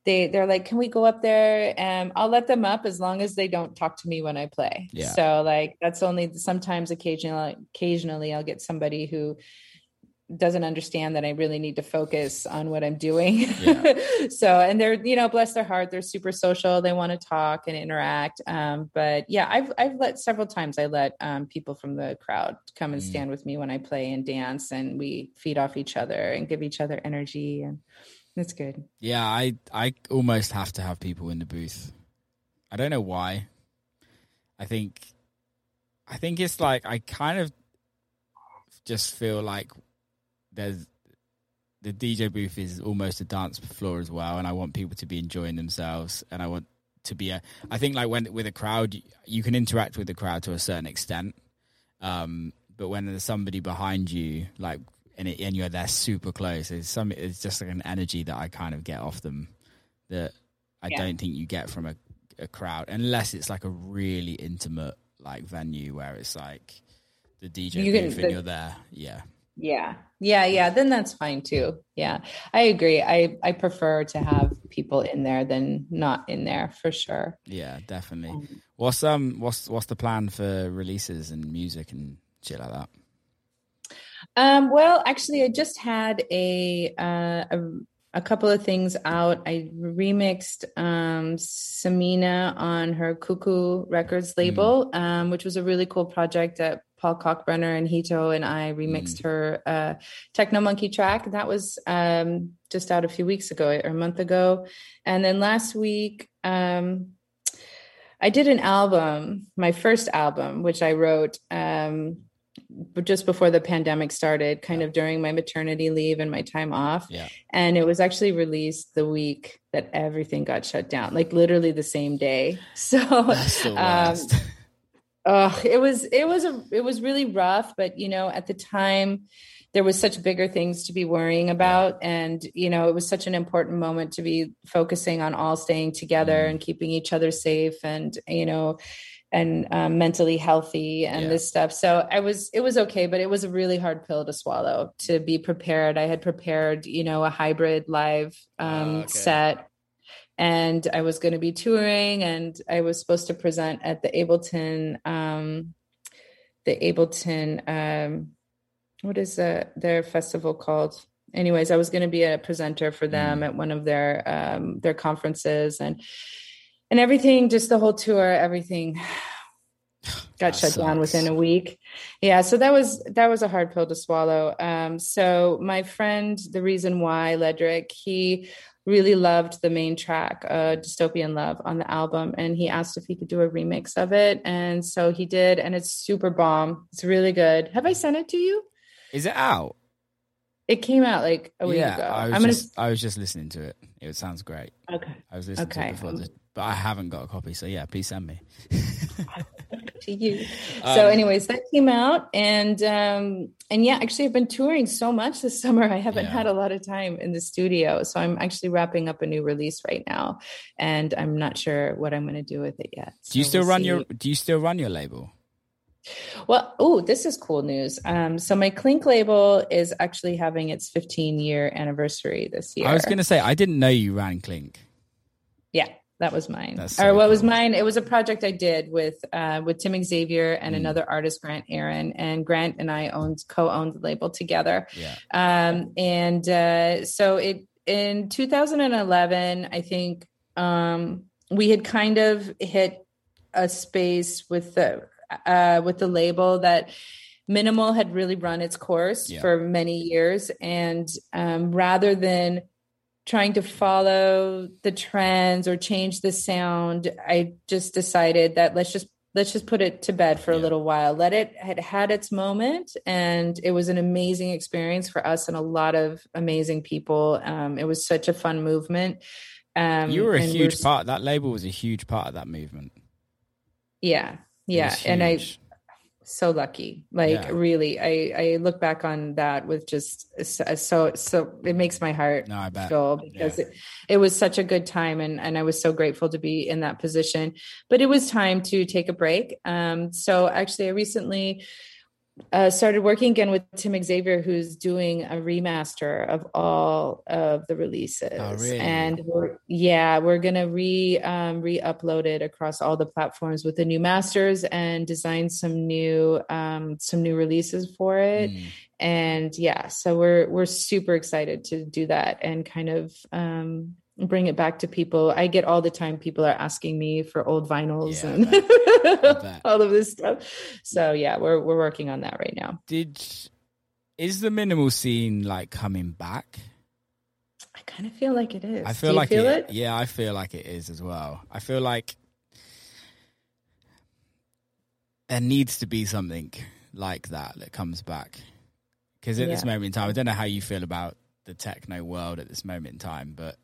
they they're like, can we go up there? And I'll let them up as long as they don't talk to me when I play. Yeah. So like, that's only sometimes occasionally, occasionally I'll get somebody who doesn't understand that I really need to focus on what I'm doing. Yeah. So, and they're, you know, bless their heart, they're super social. They want to talk and interact. Um, but yeah, I've, I've let several times I let um, people from the crowd come and mm. stand with me when I play and dance, and we feed off each other and give each other energy, and it's good. Yeah. I, I almost have to have people in the booth. I don't know why. I think, I think it's like, I kind of just feel like there's the D J booth is almost a dance floor as well, and I want people to be enjoying themselves, and I want to be a I think like when with a crowd you can interact with the crowd to a certain extent, um but when there's somebody behind you, like and, it, and you're there super close, it's some it's just like an energy that I kind of get off them that I yeah. don't think you get from a, a crowd, unless it's like a really intimate like venue where it's like the D J you booth can, and the, you're there. Yeah. Yeah. Yeah. Yeah. Then that's fine too. Yeah. I agree. I, I prefer to have people in there than not in there for sure. Yeah, definitely. Um, what's, um, what's, what's the plan for releases and music and shit like that? Um, well, actually I just had a, uh, a, a couple of things out. I remixed, um, Samina on her Cuckoo Records label, mm. um, which was a really cool project that Paul Kalkbrenner and Hito and I remixed mm. her uh, Techno Monkey track. That was um, just out a few weeks ago or a month ago. And then last week, um, I did an album, my first album, which I wrote um, just before the pandemic started, kind of during my maternity leave and my time off. Yeah. And it was actually released the week that everything got shut down, like literally the same day. So, That's the worst. um, Oh, it was, it was, a, it was really rough, but you know, at the time there was such bigger things to be worrying about. And, you know, it was such an important moment to be focusing on all staying together mm. and keeping each other safe and, you know, and um, mentally healthy and yeah. this stuff. So I was, it was okay, but it was a really hard pill to swallow to be prepared. I had prepared, you know, a hybrid live um, oh, okay. set. And I was going to be touring, and I was supposed to present at the Ableton, um, the Ableton, um, what is the, their festival called? Anyways, I was going to be a presenter for them mm. at one of their, um, their conferences, and, and everything, just the whole tour, everything got that shut sucks. down within a week. Yeah. So that was, that was a hard pill to swallow. Um, so my friend, the reason why Ledric, he really loved the main track, uh, Dystopian Love on the album. And he asked if he could do a remix of it. And so he did, and it's super bomb. It's really good. Have I sent it to you? Is it out? It came out like a week yeah, ago. I was, I'm just, gonna... I was just listening to it. It sounds great. Okay. I was listening okay. to it before, the, but I haven't got a copy. So yeah, please send me. to you. So Um, anyways, that came out, and um and yeah, actually I've been touring so much this summer. I haven't Yeah. had a lot of time in the studio. So I'm actually wrapping up a new release right now, and I'm not sure what I'm going to do with it yet. Do you So still we'll run see. your do you still run your label? Well, oh, this is cool news. Um, so my Clink label is actually having its fifteen year anniversary this year. I was going to say I didn't know you ran Clink. Yeah, that was mine. That's so or what was cool. mine? It was a project I did with uh, with Tim Xavier and Mm. another artist, Grant Aaron. And Grant and I owned co-owned the label together. Yeah. Um, and uh, so it in two thousand eleven, I think um, we had kind of hit a space with the uh, with the label that minimal had really run its course Yeah. for many years, and um, rather than trying to follow the trends or change the sound, I just decided that let's just let's just put it to bed for a Yeah. little while. Let it had had its moment, and it was an amazing experience for us and a lot of amazing people. Um, it was such a fun movement. Um, You were a and huge we're- part. That label was a huge part of that movement. Yeah, It yeah, was and I huge. so lucky. Like Yeah. really, I I look back on that with just so so, so it makes my heart No, I bet. full because Yeah. it, it was such a good time, and and I was so grateful to be in that position. But it was time to take a break. Um, so actually, I recently uh, started working again with Tim Xavier, who's doing a remaster of all of the releases. Oh, really? And we're, yeah, we're going to re um, re-upload it across all the platforms with the new masters and design some new um, some new releases for it. Mm. And yeah, so we're we're super excited to do that and kind of um, bring it back to people. I get all the time people are asking me for old vinyls yeah, and all of this stuff. So yeah, we're we're working on that right now. Did is the minimal scene like coming back? I kind of feel like it is. I feel Do you like feel it, it. Yeah, I feel like it is as well. I feel like there needs to be something like that that comes back. Because at yeah. this moment in time, I don't know how you feel about the techno world at this moment in time, but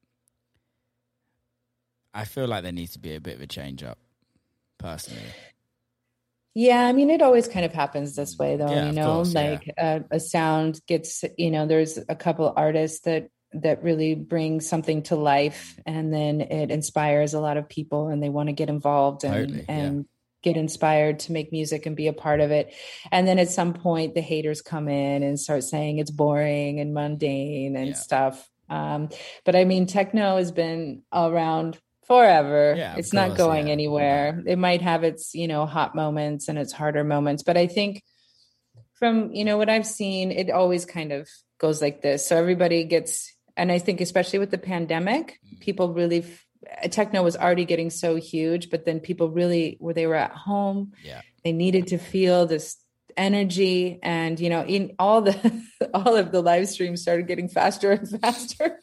I feel like there needs to be a bit of a change up, personally. Yeah, I mean, it always kind of happens this way, though, yeah, you know, course, like yeah. a, a sound gets, you know, there's a couple artists that that really bring something to life, and then it inspires a lot of people and they want to get involved and, totally, and yeah. get inspired to make music and be a part of it. And then at some point the haters come in and start saying it's boring and mundane and yeah. stuff. Um, but I mean, techno has been around forever. Yeah, it's course, not going yeah. anywhere. It might have its, you know, hot moments and its harder moments, but I think from, you know, what I've seen, it always kind of goes like this. So everybody gets, and I think especially with the pandemic, mm. people really techno was already getting so huge, but then people really, where they were at home, yeah. they needed to feel this energy, and you know, in all the all of the live streams started getting faster and faster.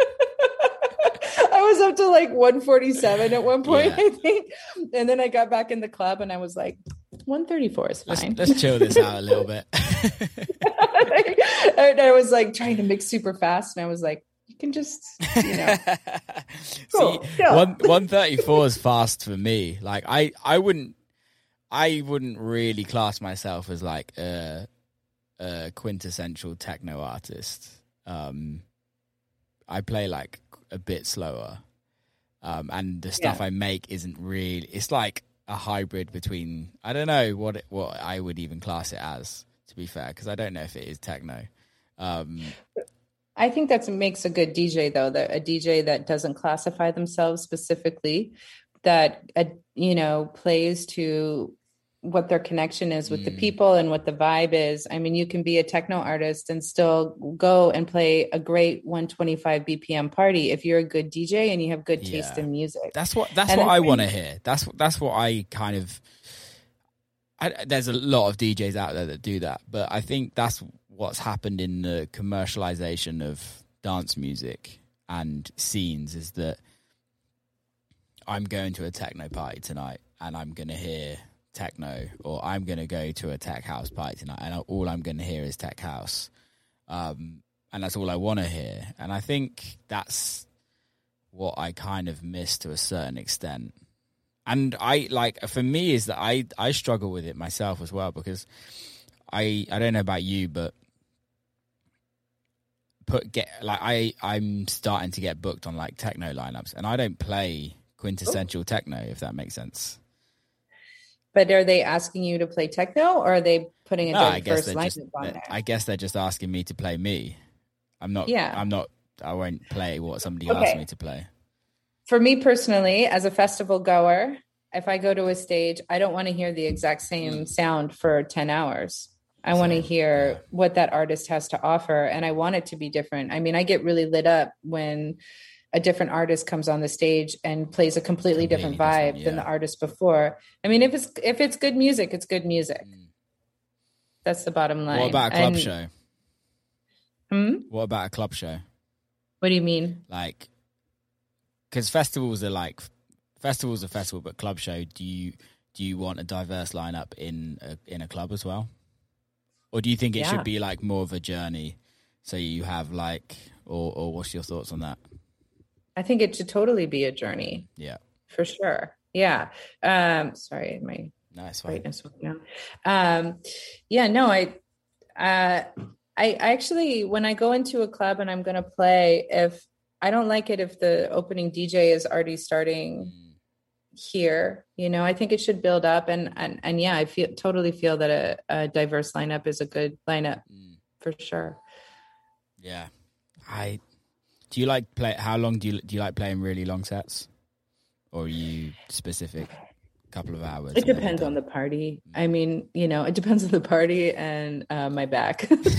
I was up to like one forty-seven at one point, yeah. I think, and then I got back in the club and I was like, one thirty-four is fine. Let's, let's chill this out a little bit. And I was like trying to mix super fast, and I was like, you can just, you know. Cool. See, yeah. one one thirty four is fast for me. Like I, I wouldn't, I wouldn't really class myself as like a, a quintessential techno artist. Um, I play like a bit slower, um, and the stuff yeah. I make isn't really. It's like a hybrid between. I don't know what it, what I would even class it as. To be fair, because I don't know if it is techno. Um, I think that makes a good D J, though, that a D J that doesn't classify themselves specifically, that, uh, you know, plays to what their connection is with mm. the people and what the vibe is. I mean, you can be a techno artist and still go and play a great one twenty-five B P M party if you're a good D J and you have good taste yeah. in music. That's what that's and what I want to hear. That's that's what I kind of. I, there's a lot of D Js out there that do that, but I think that's what's happened in the commercialization of dance music and scenes is that I'm going to a techno party tonight and I'm going to hear techno, or I'm going to go to a tech house party tonight and all I'm going to hear is tech house. Um, and that's all I want to hear. And I think that's what I kind of miss to a certain extent. And I like, for me is that I, I struggle with it myself as well, because I, I don't know about you, but put get like I, I'm starting to get booked on like techno lineups, and I don't play quintessential Ooh. techno, if that makes sense. But are they asking you to play techno, or are they putting a no, I guess first lineup just, on there? I guess they're just asking me to play me. I'm not, yeah. I'm not, I won't play what somebody okay. asked me to play. For me personally, as a festival goer, if I go to a stage, I don't want to hear the exact same sound for ten hours. I want to hear yeah. what that artist has to offer, and I want it to be different. I mean, I get really lit up when a different artist comes on the stage and plays a completely, completely different vibe different, yeah. than the artist before. I mean, if it's if it's good music, it's good music. Mm. That's the bottom line. What about a club and, show? Hmm? What about a club show? What do you mean? Like, because festivals are like festivals are festival, but club show. Do you do you want a diverse lineup in a, in a club as well, or do you think it yeah. should be like more of a journey? So you have like, or or what's your thoughts on that? I think it should totally be a journey. Yeah, for sure. Yeah. Um, sorry, my nice brightness went down. Um, yeah, no, I, uh, I, I actually, when I go into a club and I'm going to play, if I don't like it, if the opening D J is already starting here. You know, I think it should build up, and and and yeah, I feel totally feel that a, a diverse lineup is a good lineup mm. for sure. Yeah, I. Do you like play? How long do you do you like playing really long sets, or are you specific? Couple of hours. It depends on the party. I mean, you know, it depends on the party and uh, my back. Because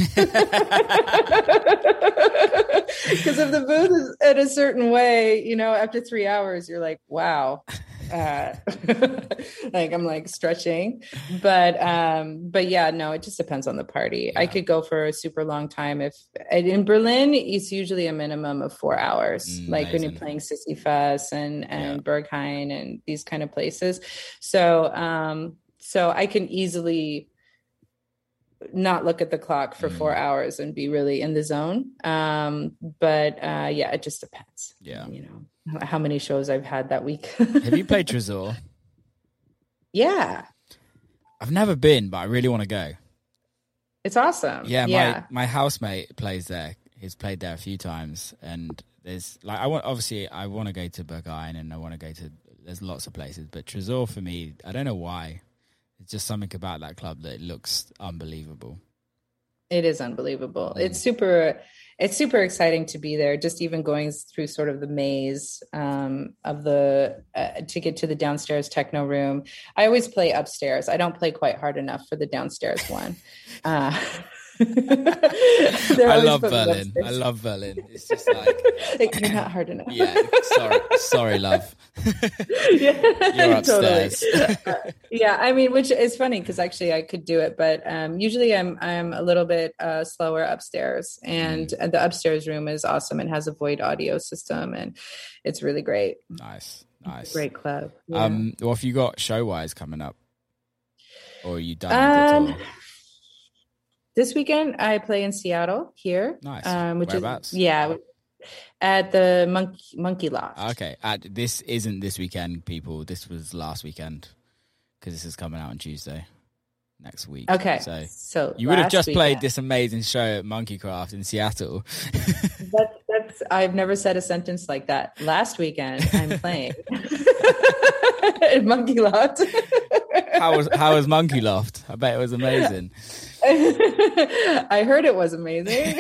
if the booth is in a certain way, you know, after three hours, you're like, wow. Uh, like I'm like stretching, but um, but yeah, no, it just depends on the party. Yeah. I could go for a super long time. If in Berlin, it's usually a minimum of four hours. Mm, like amazing. When you're playing Sisyphus and and yeah. Berghain and these kind of places. So um, so I can easily not look at the clock for mm. four hours and be really in the zone. Um, but uh, yeah, it just depends. Yeah, you know. How many shows I've had that week. Have you played Tresor? Yeah. I've never been, but I really want to go. It's awesome. Yeah, yeah. my my housemate plays there. He's played there a few times, and there's like I want obviously I want to go to Berghain and I want to go to there's lots of places, but Tresor for me, I don't know why. It's just something about that club that looks unbelievable. It is unbelievable. Mm. It's super It's super exciting to be there, just even going through sort of the maze um, of the, uh, to get to the downstairs techno room. I always play upstairs. I don't play quite hard enough for the downstairs one. Uh, I love Berlin. I love Berlin. It's just like you're not hard enough. Yeah, sorry, sorry, love. Yeah, you're upstairs. Totally. uh, yeah, I mean, which is funny because actually I could do it, but um, usually I'm I'm a little bit uh, slower upstairs, and mm. the upstairs room is awesome and has a void audio system, and it's really great. Nice, nice, great club. Yeah. Um, what have you got show wise coming up, or are you done? Um, with it all? This weekend, I play in Seattle here. Nice. Um, which Whereabouts? is yeah, at the Monkey Monkey Loft. Okay. At, this isn't this weekend, people. This was last weekend because this is coming out on Tuesday next week. Okay. So, so you would have just weekend. played this amazing show at Monkey Craft in Seattle. that's, that's I've never said a sentence like that. Last weekend, I'm playing at Monkey Loft. How was how was Monkey Loft? I bet it was amazing. I heard it was amazing.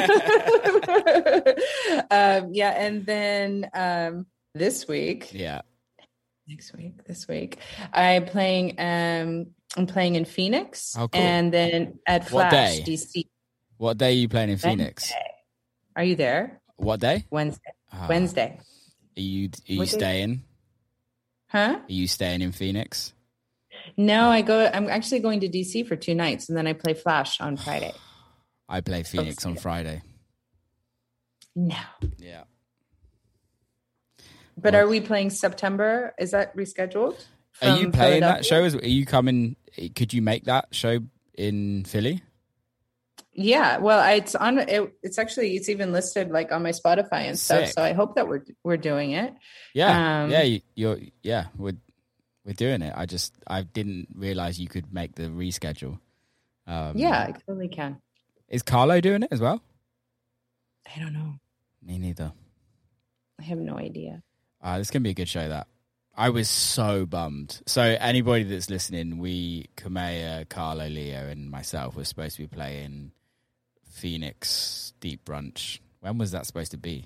um, yeah, and then um, this week, yeah, next week, this week, I'm playing. Um, I'm playing in Phoenix, oh, cool. And then at Flash D C. What day are you playing in Phoenix? Wednesday. Are you there? What day? Wednesday. Ah. Wednesday. Are you are you what staying? Day? Huh? Are you staying in Phoenix? No, I go. I'm actually going to D C for two nights, and then I play Flash on Friday. I play Phoenix on Friday. No. Yeah. But well, are we playing September? Is that rescheduled? Are you playing that show? Are you coming? Could you make that show in Philly? Yeah. Well, it's on. It, it's actually it's even listed like on my Spotify and stuff. Sick. So I hope that we're we're doing it. Yeah. Um, yeah. You, you're. Yeah. We're we're doing it. I just I didn't realize you could make the reschedule. Um, yeah, I totally can. Is Carlo doing it as well? I don't know. Me neither. I have no idea. Uh, this can be a good show. That I was so bummed. So anybody that's listening, we, Kamea, Carlo, Leo, and myself were supposed to be playing Phoenix Deep Brunch. When was that supposed to be?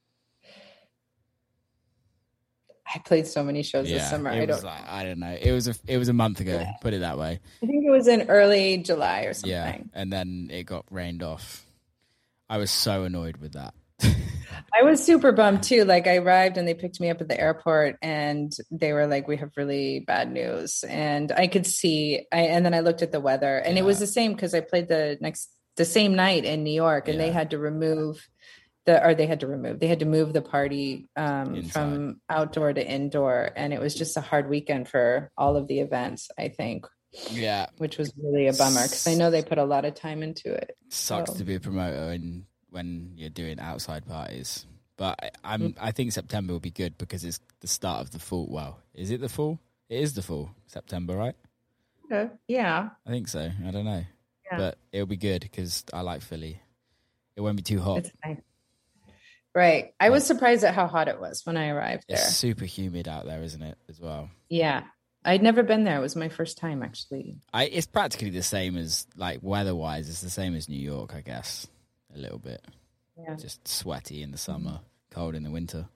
I played so many shows yeah, this summer. It I was don't. Like, I don't know. It was a it was a month ago. Yeah. Put it that way. I think it was in early July or something. Yeah, and then it got rained off. I was so annoyed with that. I was super bummed too. Like I arrived and they picked me up at the airport and they were like, "We have really bad news." And I could see. I and then I looked at the weather, and yeah. it was the same because I played the next the same night in New York, and yeah. they had to remove. The, or they had to remove, they had to move the party um, from outdoor to indoor. And it was just a hard weekend for all of the events, I think. Yeah. Which was really a bummer because I know they put a lot of time into it. Sucks so. to be a promoter and when you're doing outside parties. But I, I'm, mm-hmm. I think September will be good because it's the start of the fall. Well, is it the fall? It is the fall, September, right? Uh, yeah. I think so. I don't know. Yeah. But it'll be good because I like Philly. It won't be too hot. It's nice. Right. I was surprised at how hot it was when I arrived there. It's super humid out there, isn't it, as well? Yeah. I'd never been there. It was my first time, actually. I, it's practically the same as, like, weather-wise, it's the same as New York, I guess, a little bit. Yeah. Just sweaty in the summer, cold in the winter.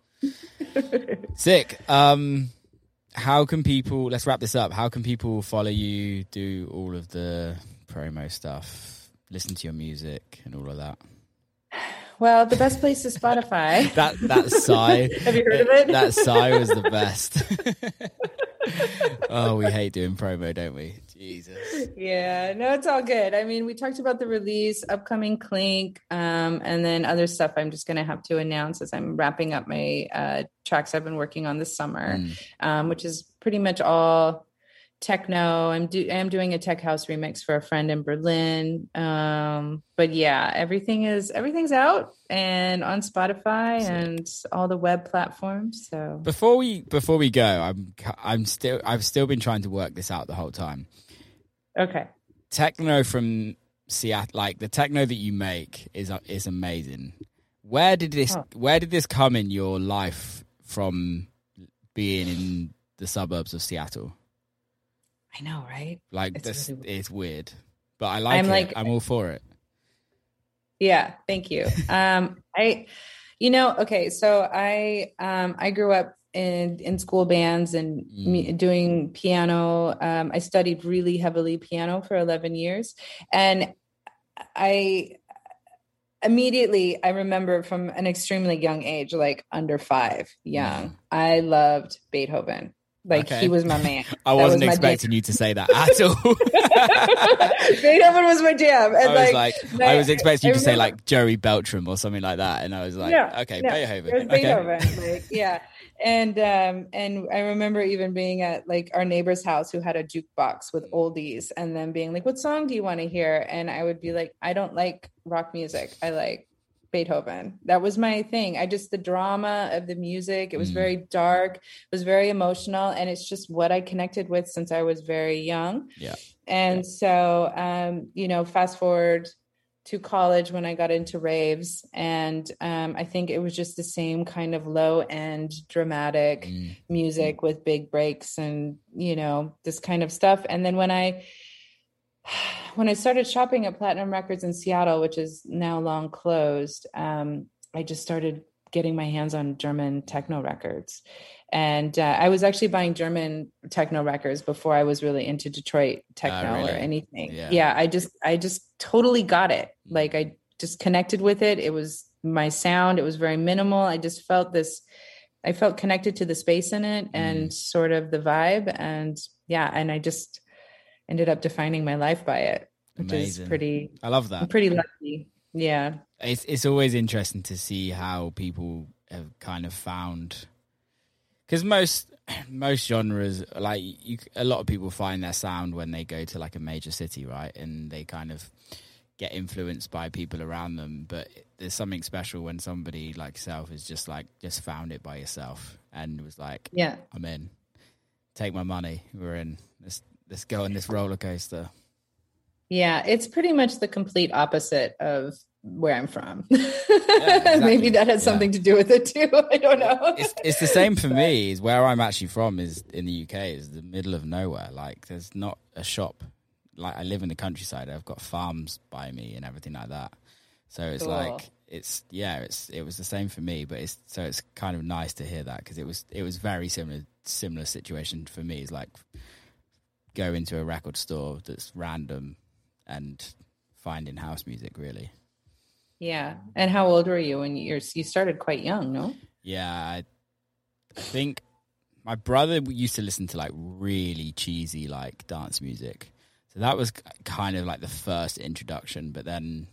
Sick. Um, how can people, let's wrap this up. How can people follow you, do all of the promo stuff, listen to your music and all of that? Well, the best place is Spotify. that that sigh. Have you heard of it? That sigh was the best. Oh, we hate doing promo, don't we? Jesus. Yeah, no, it's all good. I mean, we talked about the release, upcoming Clink, um, and then other stuff I'm just going to have to announce as I'm wrapping up my uh, tracks I've been working on this summer, mm. um, which is pretty much all techno. I'm do I'm doing a tech house remix for a friend in Berlin. Um, but yeah, everything is everything's out and on Spotify and all the web platforms. So before we before we go, I'm I'm still I've still been trying to work this out the whole time. Okay. Techno from Seattle, like the techno that you make is is amazing. Where did this oh. where did this come in your life from being in the suburbs of Seattle? I know, right? Like it's this, really weird. it's weird, but I like I'm it. Like, I'm all for it. Yeah, thank you. um, I, you know, okay, so I, um, I grew up in in school bands and mm. me, doing piano. Um, I studied really heavily piano for eleven years, and I immediately I remember from an extremely young age, like under five, young, mm. I loved Beethoven. Like okay. He was my man. I wasn't was expecting jam. you to say that at all. Beethoven was my jam. And I was like, like I was expecting you to say like Joey Beltram or something like that, and I was like, yeah, okay, yeah, Beethoven. It was Beethoven. Okay. Like, yeah, and um, and I remember even being at like our neighbor's house who had a jukebox with oldies, and then being like, "What song do you want to hear?" And I would be like, "I don't like rock music. I like Beethoven." That was my thing. I just, the drama of the music, it was mm. very dark, it was very emotional, and it's just what I connected with since I was very young. Yeah. And yeah. so, um, you know, fast forward to college when I got into raves, and um, I think it was just the same kind of low end dramatic mm. music mm. with big breaks and, you know, this kind of stuff. And then when I, When I started shopping at Platinum Records in Seattle, which is now long closed, um, I just started getting my hands on German techno records. And uh, I was actually buying German techno records before I was really into Detroit techno uh, really? or anything. Yeah. yeah, I just, I just totally got it. Like I just connected with it. It was my sound. It was very minimal. I just felt this, I felt connected to the space in it and mm. sort of the vibe. And yeah, and I just ended up defining my life by it, which Amazing. is pretty, I love that. I'm pretty lucky. Yeah. It's, it's always interesting to see how people have kind of found, because most, most genres, like you, a lot of people find their sound when they go to like a major city, right? And they kind of get influenced by people around them. But there's something special when somebody like yourself is just like, just found it by yourself and was like, yeah, I'm in, take my money. We're in this. Let's go on this roller coaster. Yeah, it's pretty much the complete opposite of where I'm from. Yeah, exactly. Maybe that has something yeah. to do with it too. I don't know. It's, it's the same for me. Is where I'm actually from is in the U K. Is the middle of nowhere. Like there's not a shop. Like I live in the countryside. I've got farms by me and everything like that. So it's cool. like it's yeah. It's it was the same for me. But it's so it's kind of nice to hear that because it was it was very similar similar situation for me. It's like go into a record store that's random and finding house music, really. Yeah. And how old were you when you you started quite young, no? Yeah, I think my brother used to listen to like really cheesy like dance music. So that was kind of like the first introduction. But then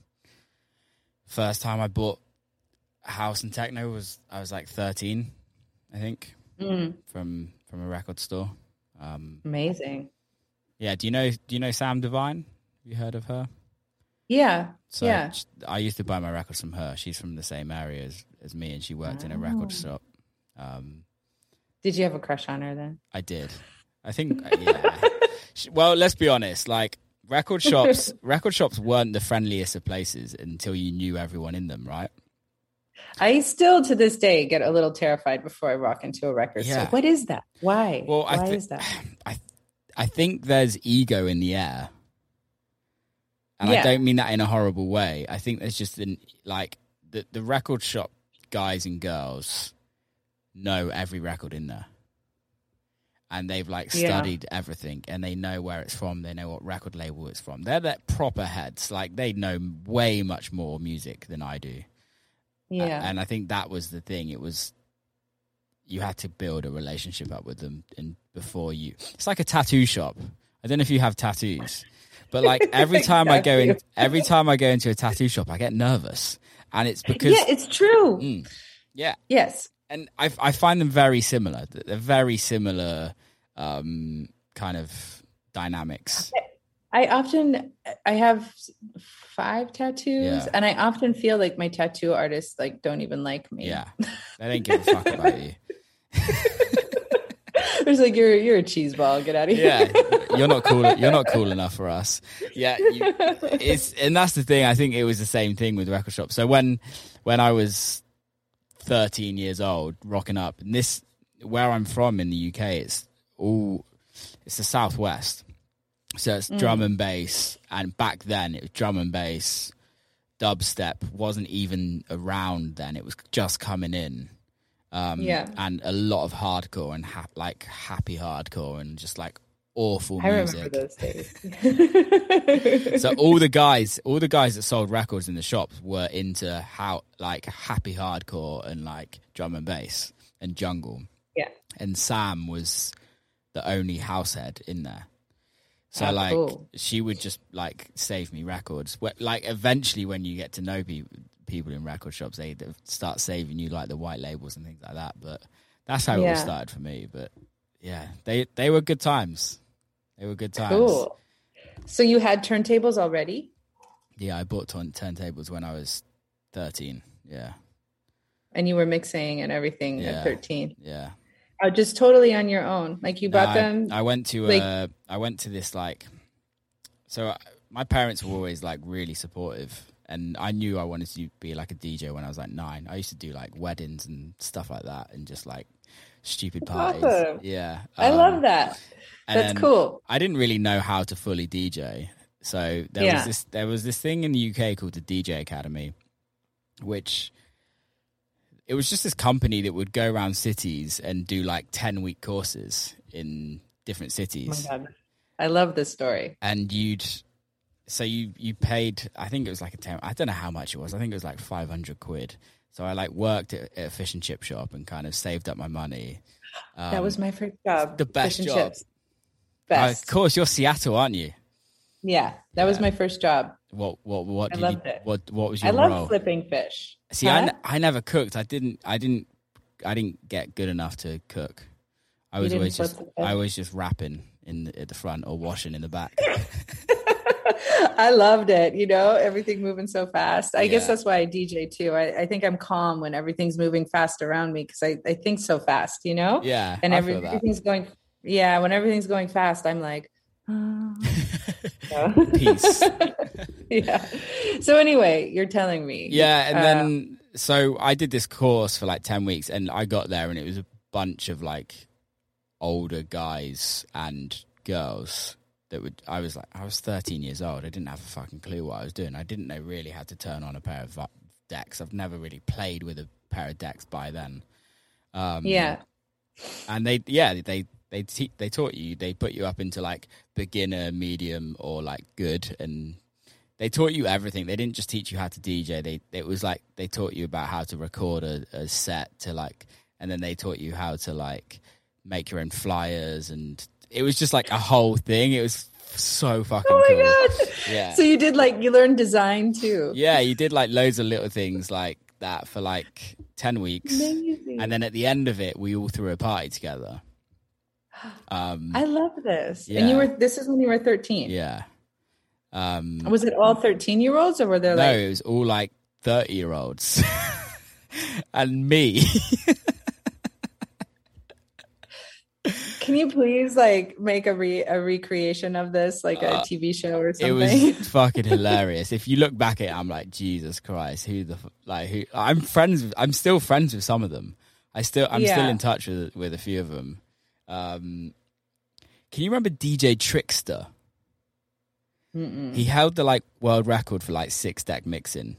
first time I bought house and techno was I was like thirteen, I think, mm. from from a record store. Um, Amazing. Yeah, do you know do you know Sam Divine? Have you heard of her? Yeah, so yeah. I used to buy my records from her. She's from the same area as, as me, and she worked oh. in a record shop. Um, did you have a crush on her then? I did. I think, yeah. she, well, let's be honest. Like record shops, record shops weren't the friendliest of places until you knew everyone in them, right? I still to this day get a little terrified before I walk into a record store. Yeah. What is that? Why? Well, Why I th- is that? I I think there's ego in the air. And Yeah. I don't mean that in a horrible way. I think there's just an, like the, the record shop guys and girls know every record in there. And they've like Yeah. studied everything and they know where it's from. They know what record label it's from. They're that proper heads. Like they know way much more music than I do. Yeah. And I think that was the thing. It was, you had to build a relationship up with them and before you, it's like a tattoo shop. I don't know if you have tattoos, but like every time I go in, every time I go into a tattoo shop, I get nervous and it's because, yeah, it's true. Mm, yeah. Yes. And I, I find them very similar. They're very similar um, kind of dynamics. I often, I have five tattoos Yeah. and I often feel like my tattoo artists like don't even like me. Yeah. They don't give a fuck about you. It's like, you're, you're a cheese ball. Get out of here. Yeah. You're not cool. You're not cool enough for us. Yeah. You, it's, and that's the thing. I think it was the same thing with record shops. So when, when I was thirteen years old, rocking up, and this, where I'm from in the U K, it's all, it's the Southwest. So it's Mm. drum and bass, and back then it was drum and bass. Dubstep wasn't even around then; it was just coming in. Um, Yeah. and a lot of hardcore and ha- like happy hardcore and just like awful I music. remember those days. So all the guys, all the guys that sold records in the shops were into how like happy hardcore and like drum and bass and jungle. Yeah. And Sam was the only house head in there. So Oh, like cool. she would just like save me records. Wh- Like eventually when you get to know people, people in record shops, they d- start saving you like the white labels and things like that. But that's how it Yeah. all started for me. But yeah, they they were good times. They were good times. Cool. So you had turntables already? Yeah, I bought turn- turntables when I was thirteen. Yeah, And you were mixing and everything Yeah. at thirteen? yeah. Oh, just totally on your own. Like you bought I, them? I went to like- uh, I went to this like. So I, my parents were always like really supportive, and I knew I wanted to be like a D J when I was like nine. I used to do like weddings and stuff like that, and just like stupid parties. awesome. Yeah, I um, love that. and That's then cool. I didn't really know how to fully D J, so there Yeah. was this there was this thing in the U K called the D J Academy, which it was just this company that would go around cities and do like ten week courses in different Oh cities. my God. I love this story. And you'd so you you paid, I think it was like a ten, I don't know how much it was, I think it was like five hundred quid. So I like worked at, at a fish and chip shop and kind of saved up my money. Um, That was my first job. the best Fish and job. chips. uh, Best. of course, you're Seattle, aren't you? Yeah, that was Yeah. my first job. What what what I did loved you, it. what what was I your love role? flipping fish. See, I, Huh? n- I never cooked. I didn't I didn't I didn't get good enough to cook. I You was didn't always flip just the fish? I was just rapping in the, at the front or washing in the back. I loved it. You know, everything moving so fast. I guess Yeah. that's why I D J too. I, I think I'm calm when everything's moving fast around me because I, I think so fast, you know? Yeah, And I every, feel that. everything's going, yeah, when everything's going fast, I'm like, oh. Peace. Yeah. So anyway, you're telling me. Yeah, and Uh, then so I did this course for like ten weeks, and I got there, and it was a bunch of like older guys and girls that would. I was like, I was thirteen years old. I didn't have a fucking clue what I was doing. I didn't know really how to turn on a pair of uh, decks. I've never really played with a pair of decks by then. Um, yeah. and they, yeah, they. They te- they taught you, they put you up into like beginner, medium, or like good, and they taught you everything. They didn't just teach you how to D J. They it was like they taught you about how to record a, a set to like, and then they taught you how to like make your own flyers, and it was just like a whole thing. It was so fucking Oh my cool. God. Yeah, So you did like, you learned design too. yeah. You did like loads of little things like that for like ten weeks, Amazing. and then at the end of it, we all threw a party together. Um, I love this. Yeah. And you were, this is when you were thirteen. Yeah. Um, Was it all thirteen year olds or were there no, like, it was all like thirty year olds and me. Can you please like make a re a recreation of this, like a uh, T V show or something? It was fucking hilarious. If you look back at it, I'm like, Jesus Christ, who the like who? I'm friends with. I'm still friends with some of them. I still, I'm yeah. still in touch with with a few of them. Um, can you remember D J Trickster? Mm-mm. He held the like world record for like six deck mixing.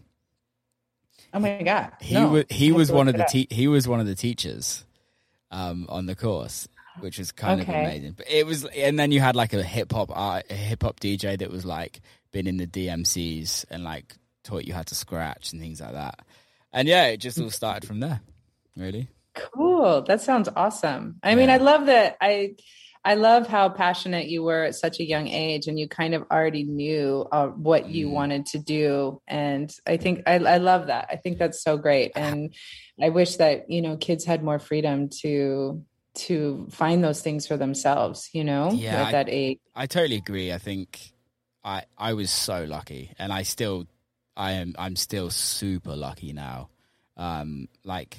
Oh my god! He no. was he was one of the te- he was one of the teachers um, on the course, which was kind okay. of amazing. But it was, and then you had like a hip hop art, a hip hop D J that was like been in the D M Cs and like taught you how to scratch and things like that. And yeah, it just all started from there. Really cool. That sounds awesome. I yeah. mean, I love that. I. I love how passionate you were at such a young age, and you kind of already knew uh, what mm. you wanted to do. And I think I, I love that. I think that's so great. And I wish that, you know, kids had more freedom to, to find those things for themselves, you know, yeah, at I, that age. I totally agree. I think I, I was so lucky, and I still, I am, I'm still super lucky now. Um, like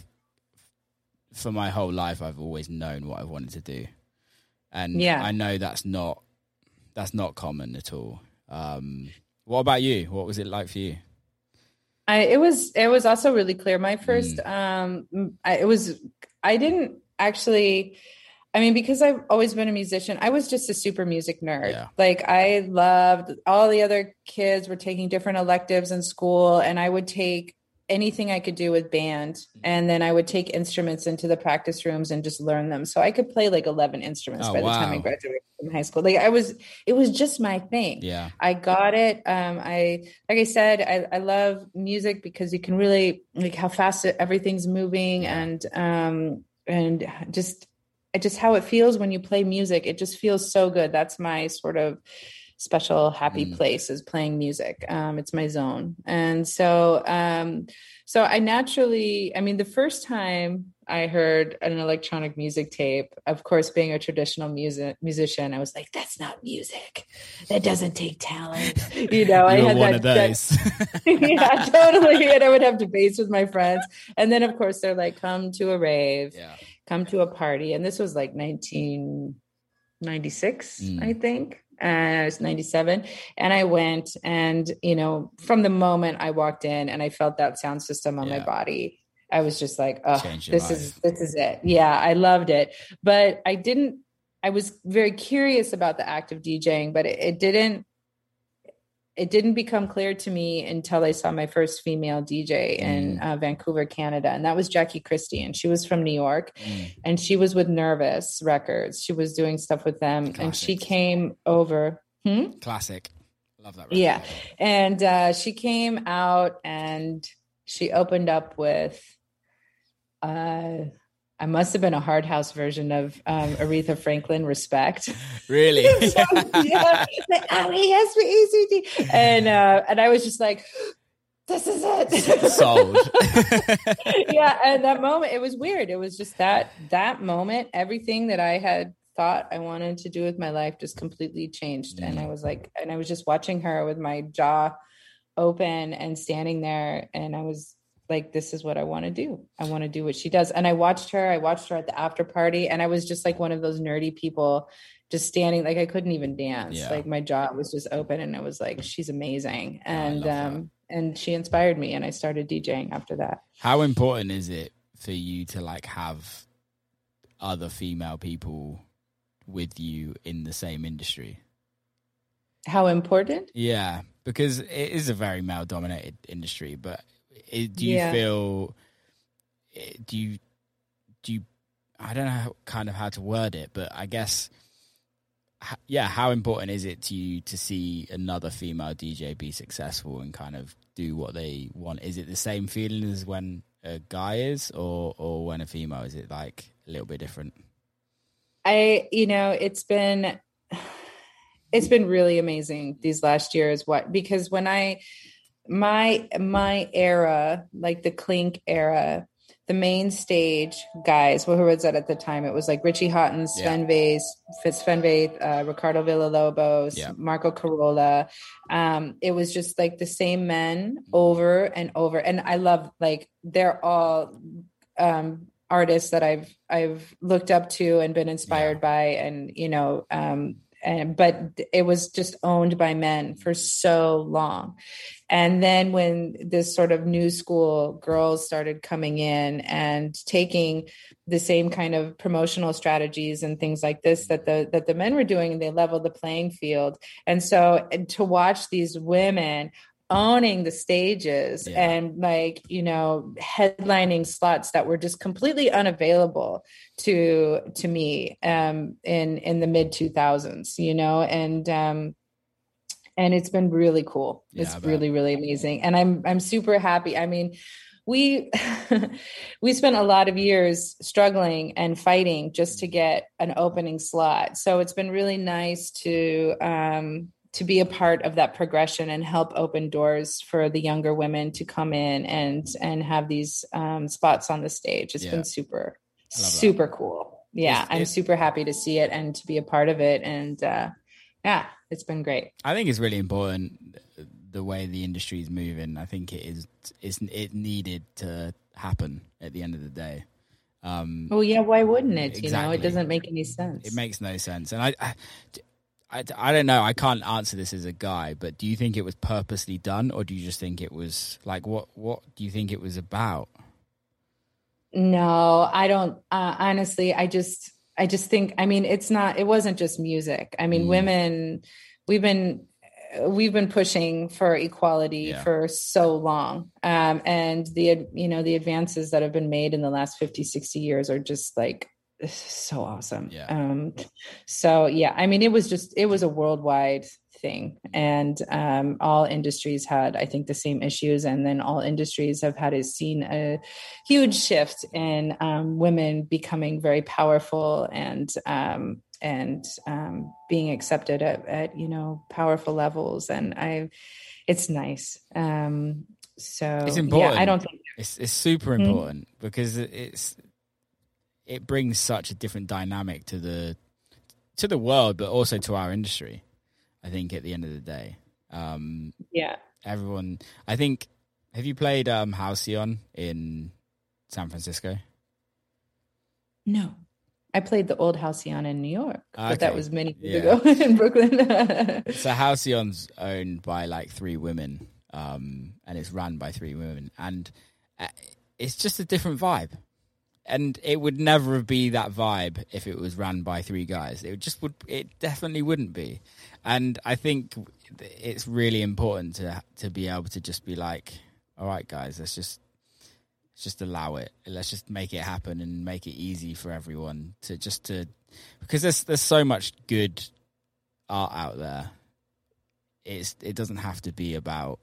for my whole life, I've always known what I wanted to do. And yeah. I know that's not that's not common at all. Um, what about you? What was it like for you? I, it was it was also really clear. My first, mm. um, I, it was I didn't actually. I mean, because I've always been a musician, I was just a super music nerd. Yeah. Like I loved all the other kids were taking different electives in school, and I would take anything I could do with band. And then I would take instruments into the practice rooms and just learn them. So I could play like eleven instruments oh, by wow. the time I graduated from high school. Like I was, it was just my thing. Yeah. I got it. Um, I, like I said, I, I love music because you can really like how fast everything's moving yeah. and, um, and just, just how it feels when you play music. It just feels so good. That's my sort of special happy mm. place is playing music. Um, it's my zone. And so, um, so I naturally, I mean, the first time I heard an electronic music tape, of course, being a traditional music musician, I was like, that's not music. That doesn't take talent. You know, I had one that, of those. that yeah, totally. And I would have debates with my friends. And then of course they're like, come to a rave, yeah. come to a party. And this was like nineteen ninety-six, mm. I think. And I was ninety-seven, and I went, and, you know, from the moment I walked in and I felt that sound system on yeah. my body, I was just like, oh, this life. is, this is it. Yeah. I loved it, but I didn't, I was very curious about the act of DJing, but it, it didn't, it didn't become clear to me until I saw my first female D J in mm. uh, Vancouver, Canada. And that was Jackie Christie. And she was from New York mm. and she was with Nervous Records. She was doing stuff with them. Classic. And she came over. Hmm? Classic. Love that record. Yeah. And uh, she came out and she opened up with, uh, I must have been a hard house version of um, Aretha Franklin, Respect. Really? so, yeah. Like, oh, yes, E C T. And, uh, and I was just like, this is it. Sold. Yeah. And that moment, it was weird. It was just that, that moment, everything that I had thought I wanted to do with my life just completely changed. Mm. And I was like, and I was just watching her with my jaw open and standing there. And I was like, this is what I want to do. I want to do what she does. And I watched her, I watched her at the after party, and I was just like one of those nerdy people just standing, like I couldn't even dance. Yeah. Like my jaw was just open, and I was like, she's amazing. And, um, and she inspired me, and I started DJing after that. How important is it for you to like have other female people with you in the same industry? How important? Yeah, because it is a very male dominated industry, but It, do you yeah. feel, do you, do you, I don't know how, kind of how to word it, but I guess, yeah, how important is it to you to see another female D J be successful and kind of do what they want? Is it the same feeling as when a guy is, or, or when a female? Is it like a little bit different? I, you know, it's been, it's been really amazing these last years. What, because when I, my my era, like the Clink era, the main stage guys, well, who was that at the time? It was like Richie Houghton, Sven yeah. Väth, Sven Väth, uh, Ricardo Villalobos, yeah. Marco Carola. Um, it was just like the same men over and over. And I love, like, they're all um, artists that I've I've looked up to and been inspired yeah. by, and you know, um, and but it was just owned by men for so long. And then when this sort of new school girls started coming in and taking the same kind of promotional strategies and things like this that the that the men were doing, and they leveled the playing field. And so and to watch these women owning the stages yeah. and like, you know, headlining slots that were just completely unavailable to, to me, um, in, in the mid two thousands, you know, and, um, and it's been really cool. Yeah, it's really, really amazing. And I'm, I'm super happy. I mean, we, we spent a lot of years struggling and fighting just to get an opening slot. So it's been really nice to, um, to be a part of that progression and help open doors for the younger women to come in and, and have these um, spots on the stage. It's yeah. been super, super that. cool. Yeah. It's, I'm it's, super happy to see it and to be a part of it. And uh, yeah, it's been great. I think it's really important the way the industry is moving. I think it is, it's, it needed to happen at the end of the day. Um, well, yeah, why wouldn't it? Exactly. You know, it doesn't make any sense. It makes no sense. And I, I I, I don't know. I can't answer this as a guy, but do you think it was purposely done, or do you just think it was like, what, what do you think it was about? No, I don't. Uh, honestly, I just, I just think, I mean, it's not, it wasn't just music. I mean, mm. women, we've been, we've been pushing for equality yeah. for so long. Um, and the, you know, the advances that have been made in the last fifty, sixty years are just like, so awesome. Yeah. Um, so yeah, I mean, it was just, it was a worldwide thing, and um, all industries had, I think, the same issues. And then all industries have had seen a huge shift in um, women becoming very powerful and, um, and um, being accepted at, at, you know, powerful levels. And I, it's nice. Um, so it's important. Yeah, I don't think it's, it's super important mm-hmm. because it's, it brings such a different dynamic to the to the world, but also to our industry. I think at the end of the day, um, yeah, everyone. I think. Have you played um, Halcyon in San Francisco? No, I played the old Halcyon in New York, okay. but that was many years yeah. ago in Brooklyn. So Halcyon's owned by like three women, um, and it's run by three women, and it's just a different vibe. And it would never be that vibe if it was run by three guys. It just would. It definitely wouldn't be. And I think it's really important to to be able to just be like, all right, guys, let's just let's just allow it. Let's just make it happen and make it easy for everyone to just to because there's there's so much good art out there. It's it doesn't have to be about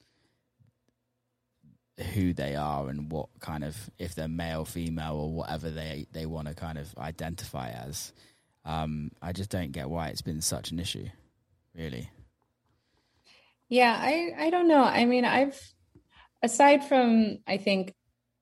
who they are and what kind of, if they're male, female, or whatever they, they want to kind of identify as. Um, I just don't get why it's been such an issue, really. Yeah, I, I don't know. I mean, I've, aside from, I think,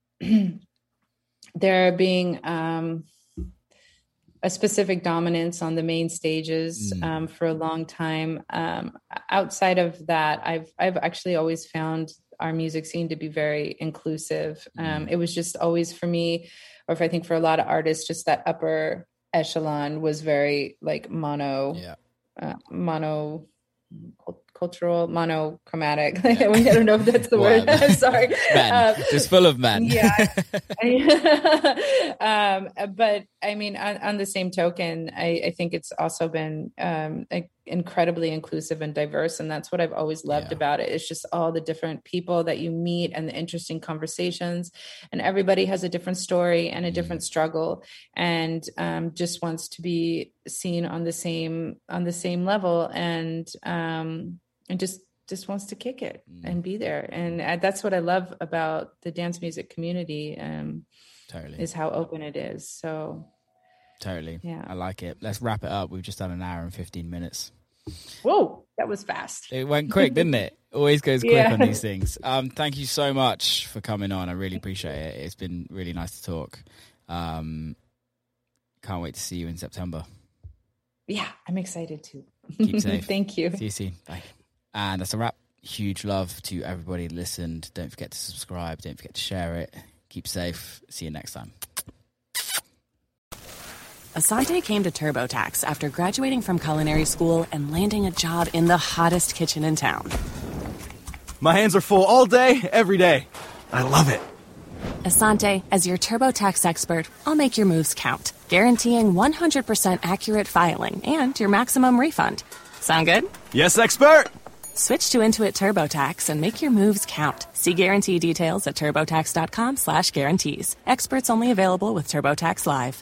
there being um, a specific dominance on the main stages mm. um, for a long time, um, outside of that, I've I've actually always found our music scene to be very inclusive. Um, it was just always for me, or if I think for a lot of artists, just that upper echelon was very like mono, yeah. uh, mono cultural, monochromatic. Yeah. I don't know if that's the word. I'm sorry. Men. Um, just full of men. Yeah. um, but I mean, on, on the same token, I, I think it's also been um, like incredibly inclusive and diverse. And that's what I've always loved yeah. about it. It's just all the different people that you meet and the interesting conversations, and everybody has a different story and a different mm. struggle, and um, just wants to be seen on the same, on the same level. And, um, and just, just wants to kick it mm. and be there. And I, that's what I love about the dance music community, um, totally. Is how open it is. So totally. Yeah. I like it. Let's wrap it up. We've just done an hour and fifteen minutes. Whoa, that was fast. It went quick, didn't it? Always goes quick yeah. on these things. Um, thank you so much for coming on. I really appreciate it. It's been really nice to talk. Um, can't wait to see you in September. Yeah, I'm excited too. Keep safe. Thank you. See you soon. Bye. And that's a wrap. Huge love to everybody who listened. Don't forget to subscribe. Don't forget to share it. Keep safe. See you next time. Asante came to TurboTax after graduating from culinary school and landing a job in the hottest kitchen in town. My hands are full all day, every day. I love it. Asante, as your TurboTax expert, I'll make your moves count, guaranteeing one hundred percent accurate filing and your maximum refund. Sound good? Yes, expert! Switch to Intuit TurboTax and make your moves count. See guarantee details at turbotax.com slash guarantees. Experts only available with TurboTax Live.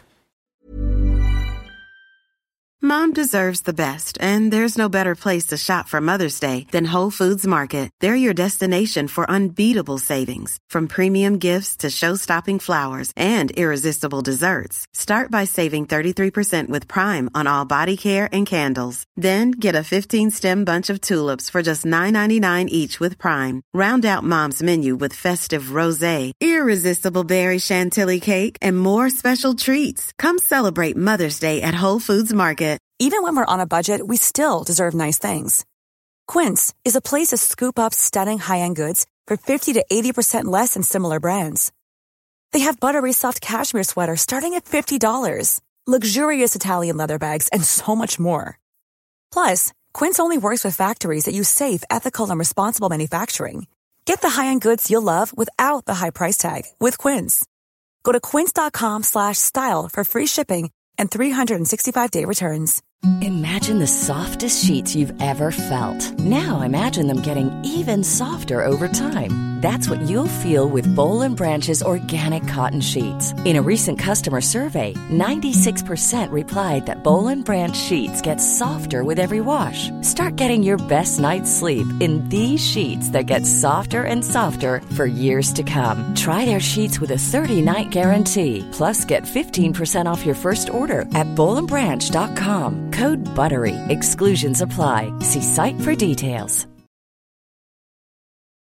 Mom deserves the best, and there's no better place to shop for Mother's Day than Whole Foods Market. They're your destination for unbeatable savings, from premium gifts to show-stopping flowers and irresistible desserts. Start by saving thirty-three percent with Prime on all body care and candles. Then get a fifteen-stem bunch of tulips for just nine ninety-nine each with Prime. Round out Mom's menu with festive rosé, irresistible berry chantilly cake, and more special treats. Come celebrate Mother's Day at Whole Foods Market. Even when we're on a budget, we still deserve nice things. Quince is a place to scoop up stunning high-end goods for fifty to eighty percent less than similar brands. They have buttery soft cashmere sweaters starting at fifty dollars, luxurious Italian leather bags, and so much more. Plus, Quince only works with factories that use safe, ethical, and responsible manufacturing. Get the high-end goods you'll love without the high price tag with Quince. Go to quince.com slash style for free shipping and three sixty-five day returns. Imagine the softest sheets you've ever felt. Now imagine them getting even softer over time. That's what you'll feel with Boll and Branch's organic cotton sheets. In a recent customer survey, ninety-six percent replied that Boll and Branch sheets get softer with every wash. Start getting your best night's sleep in these sheets that get softer and softer for years to come. Try their sheets with a thirty-night guarantee. Plus, get fifteen percent off your first order at boll and branch dot com. Code BUTTERY. Exclusions apply. See site for details.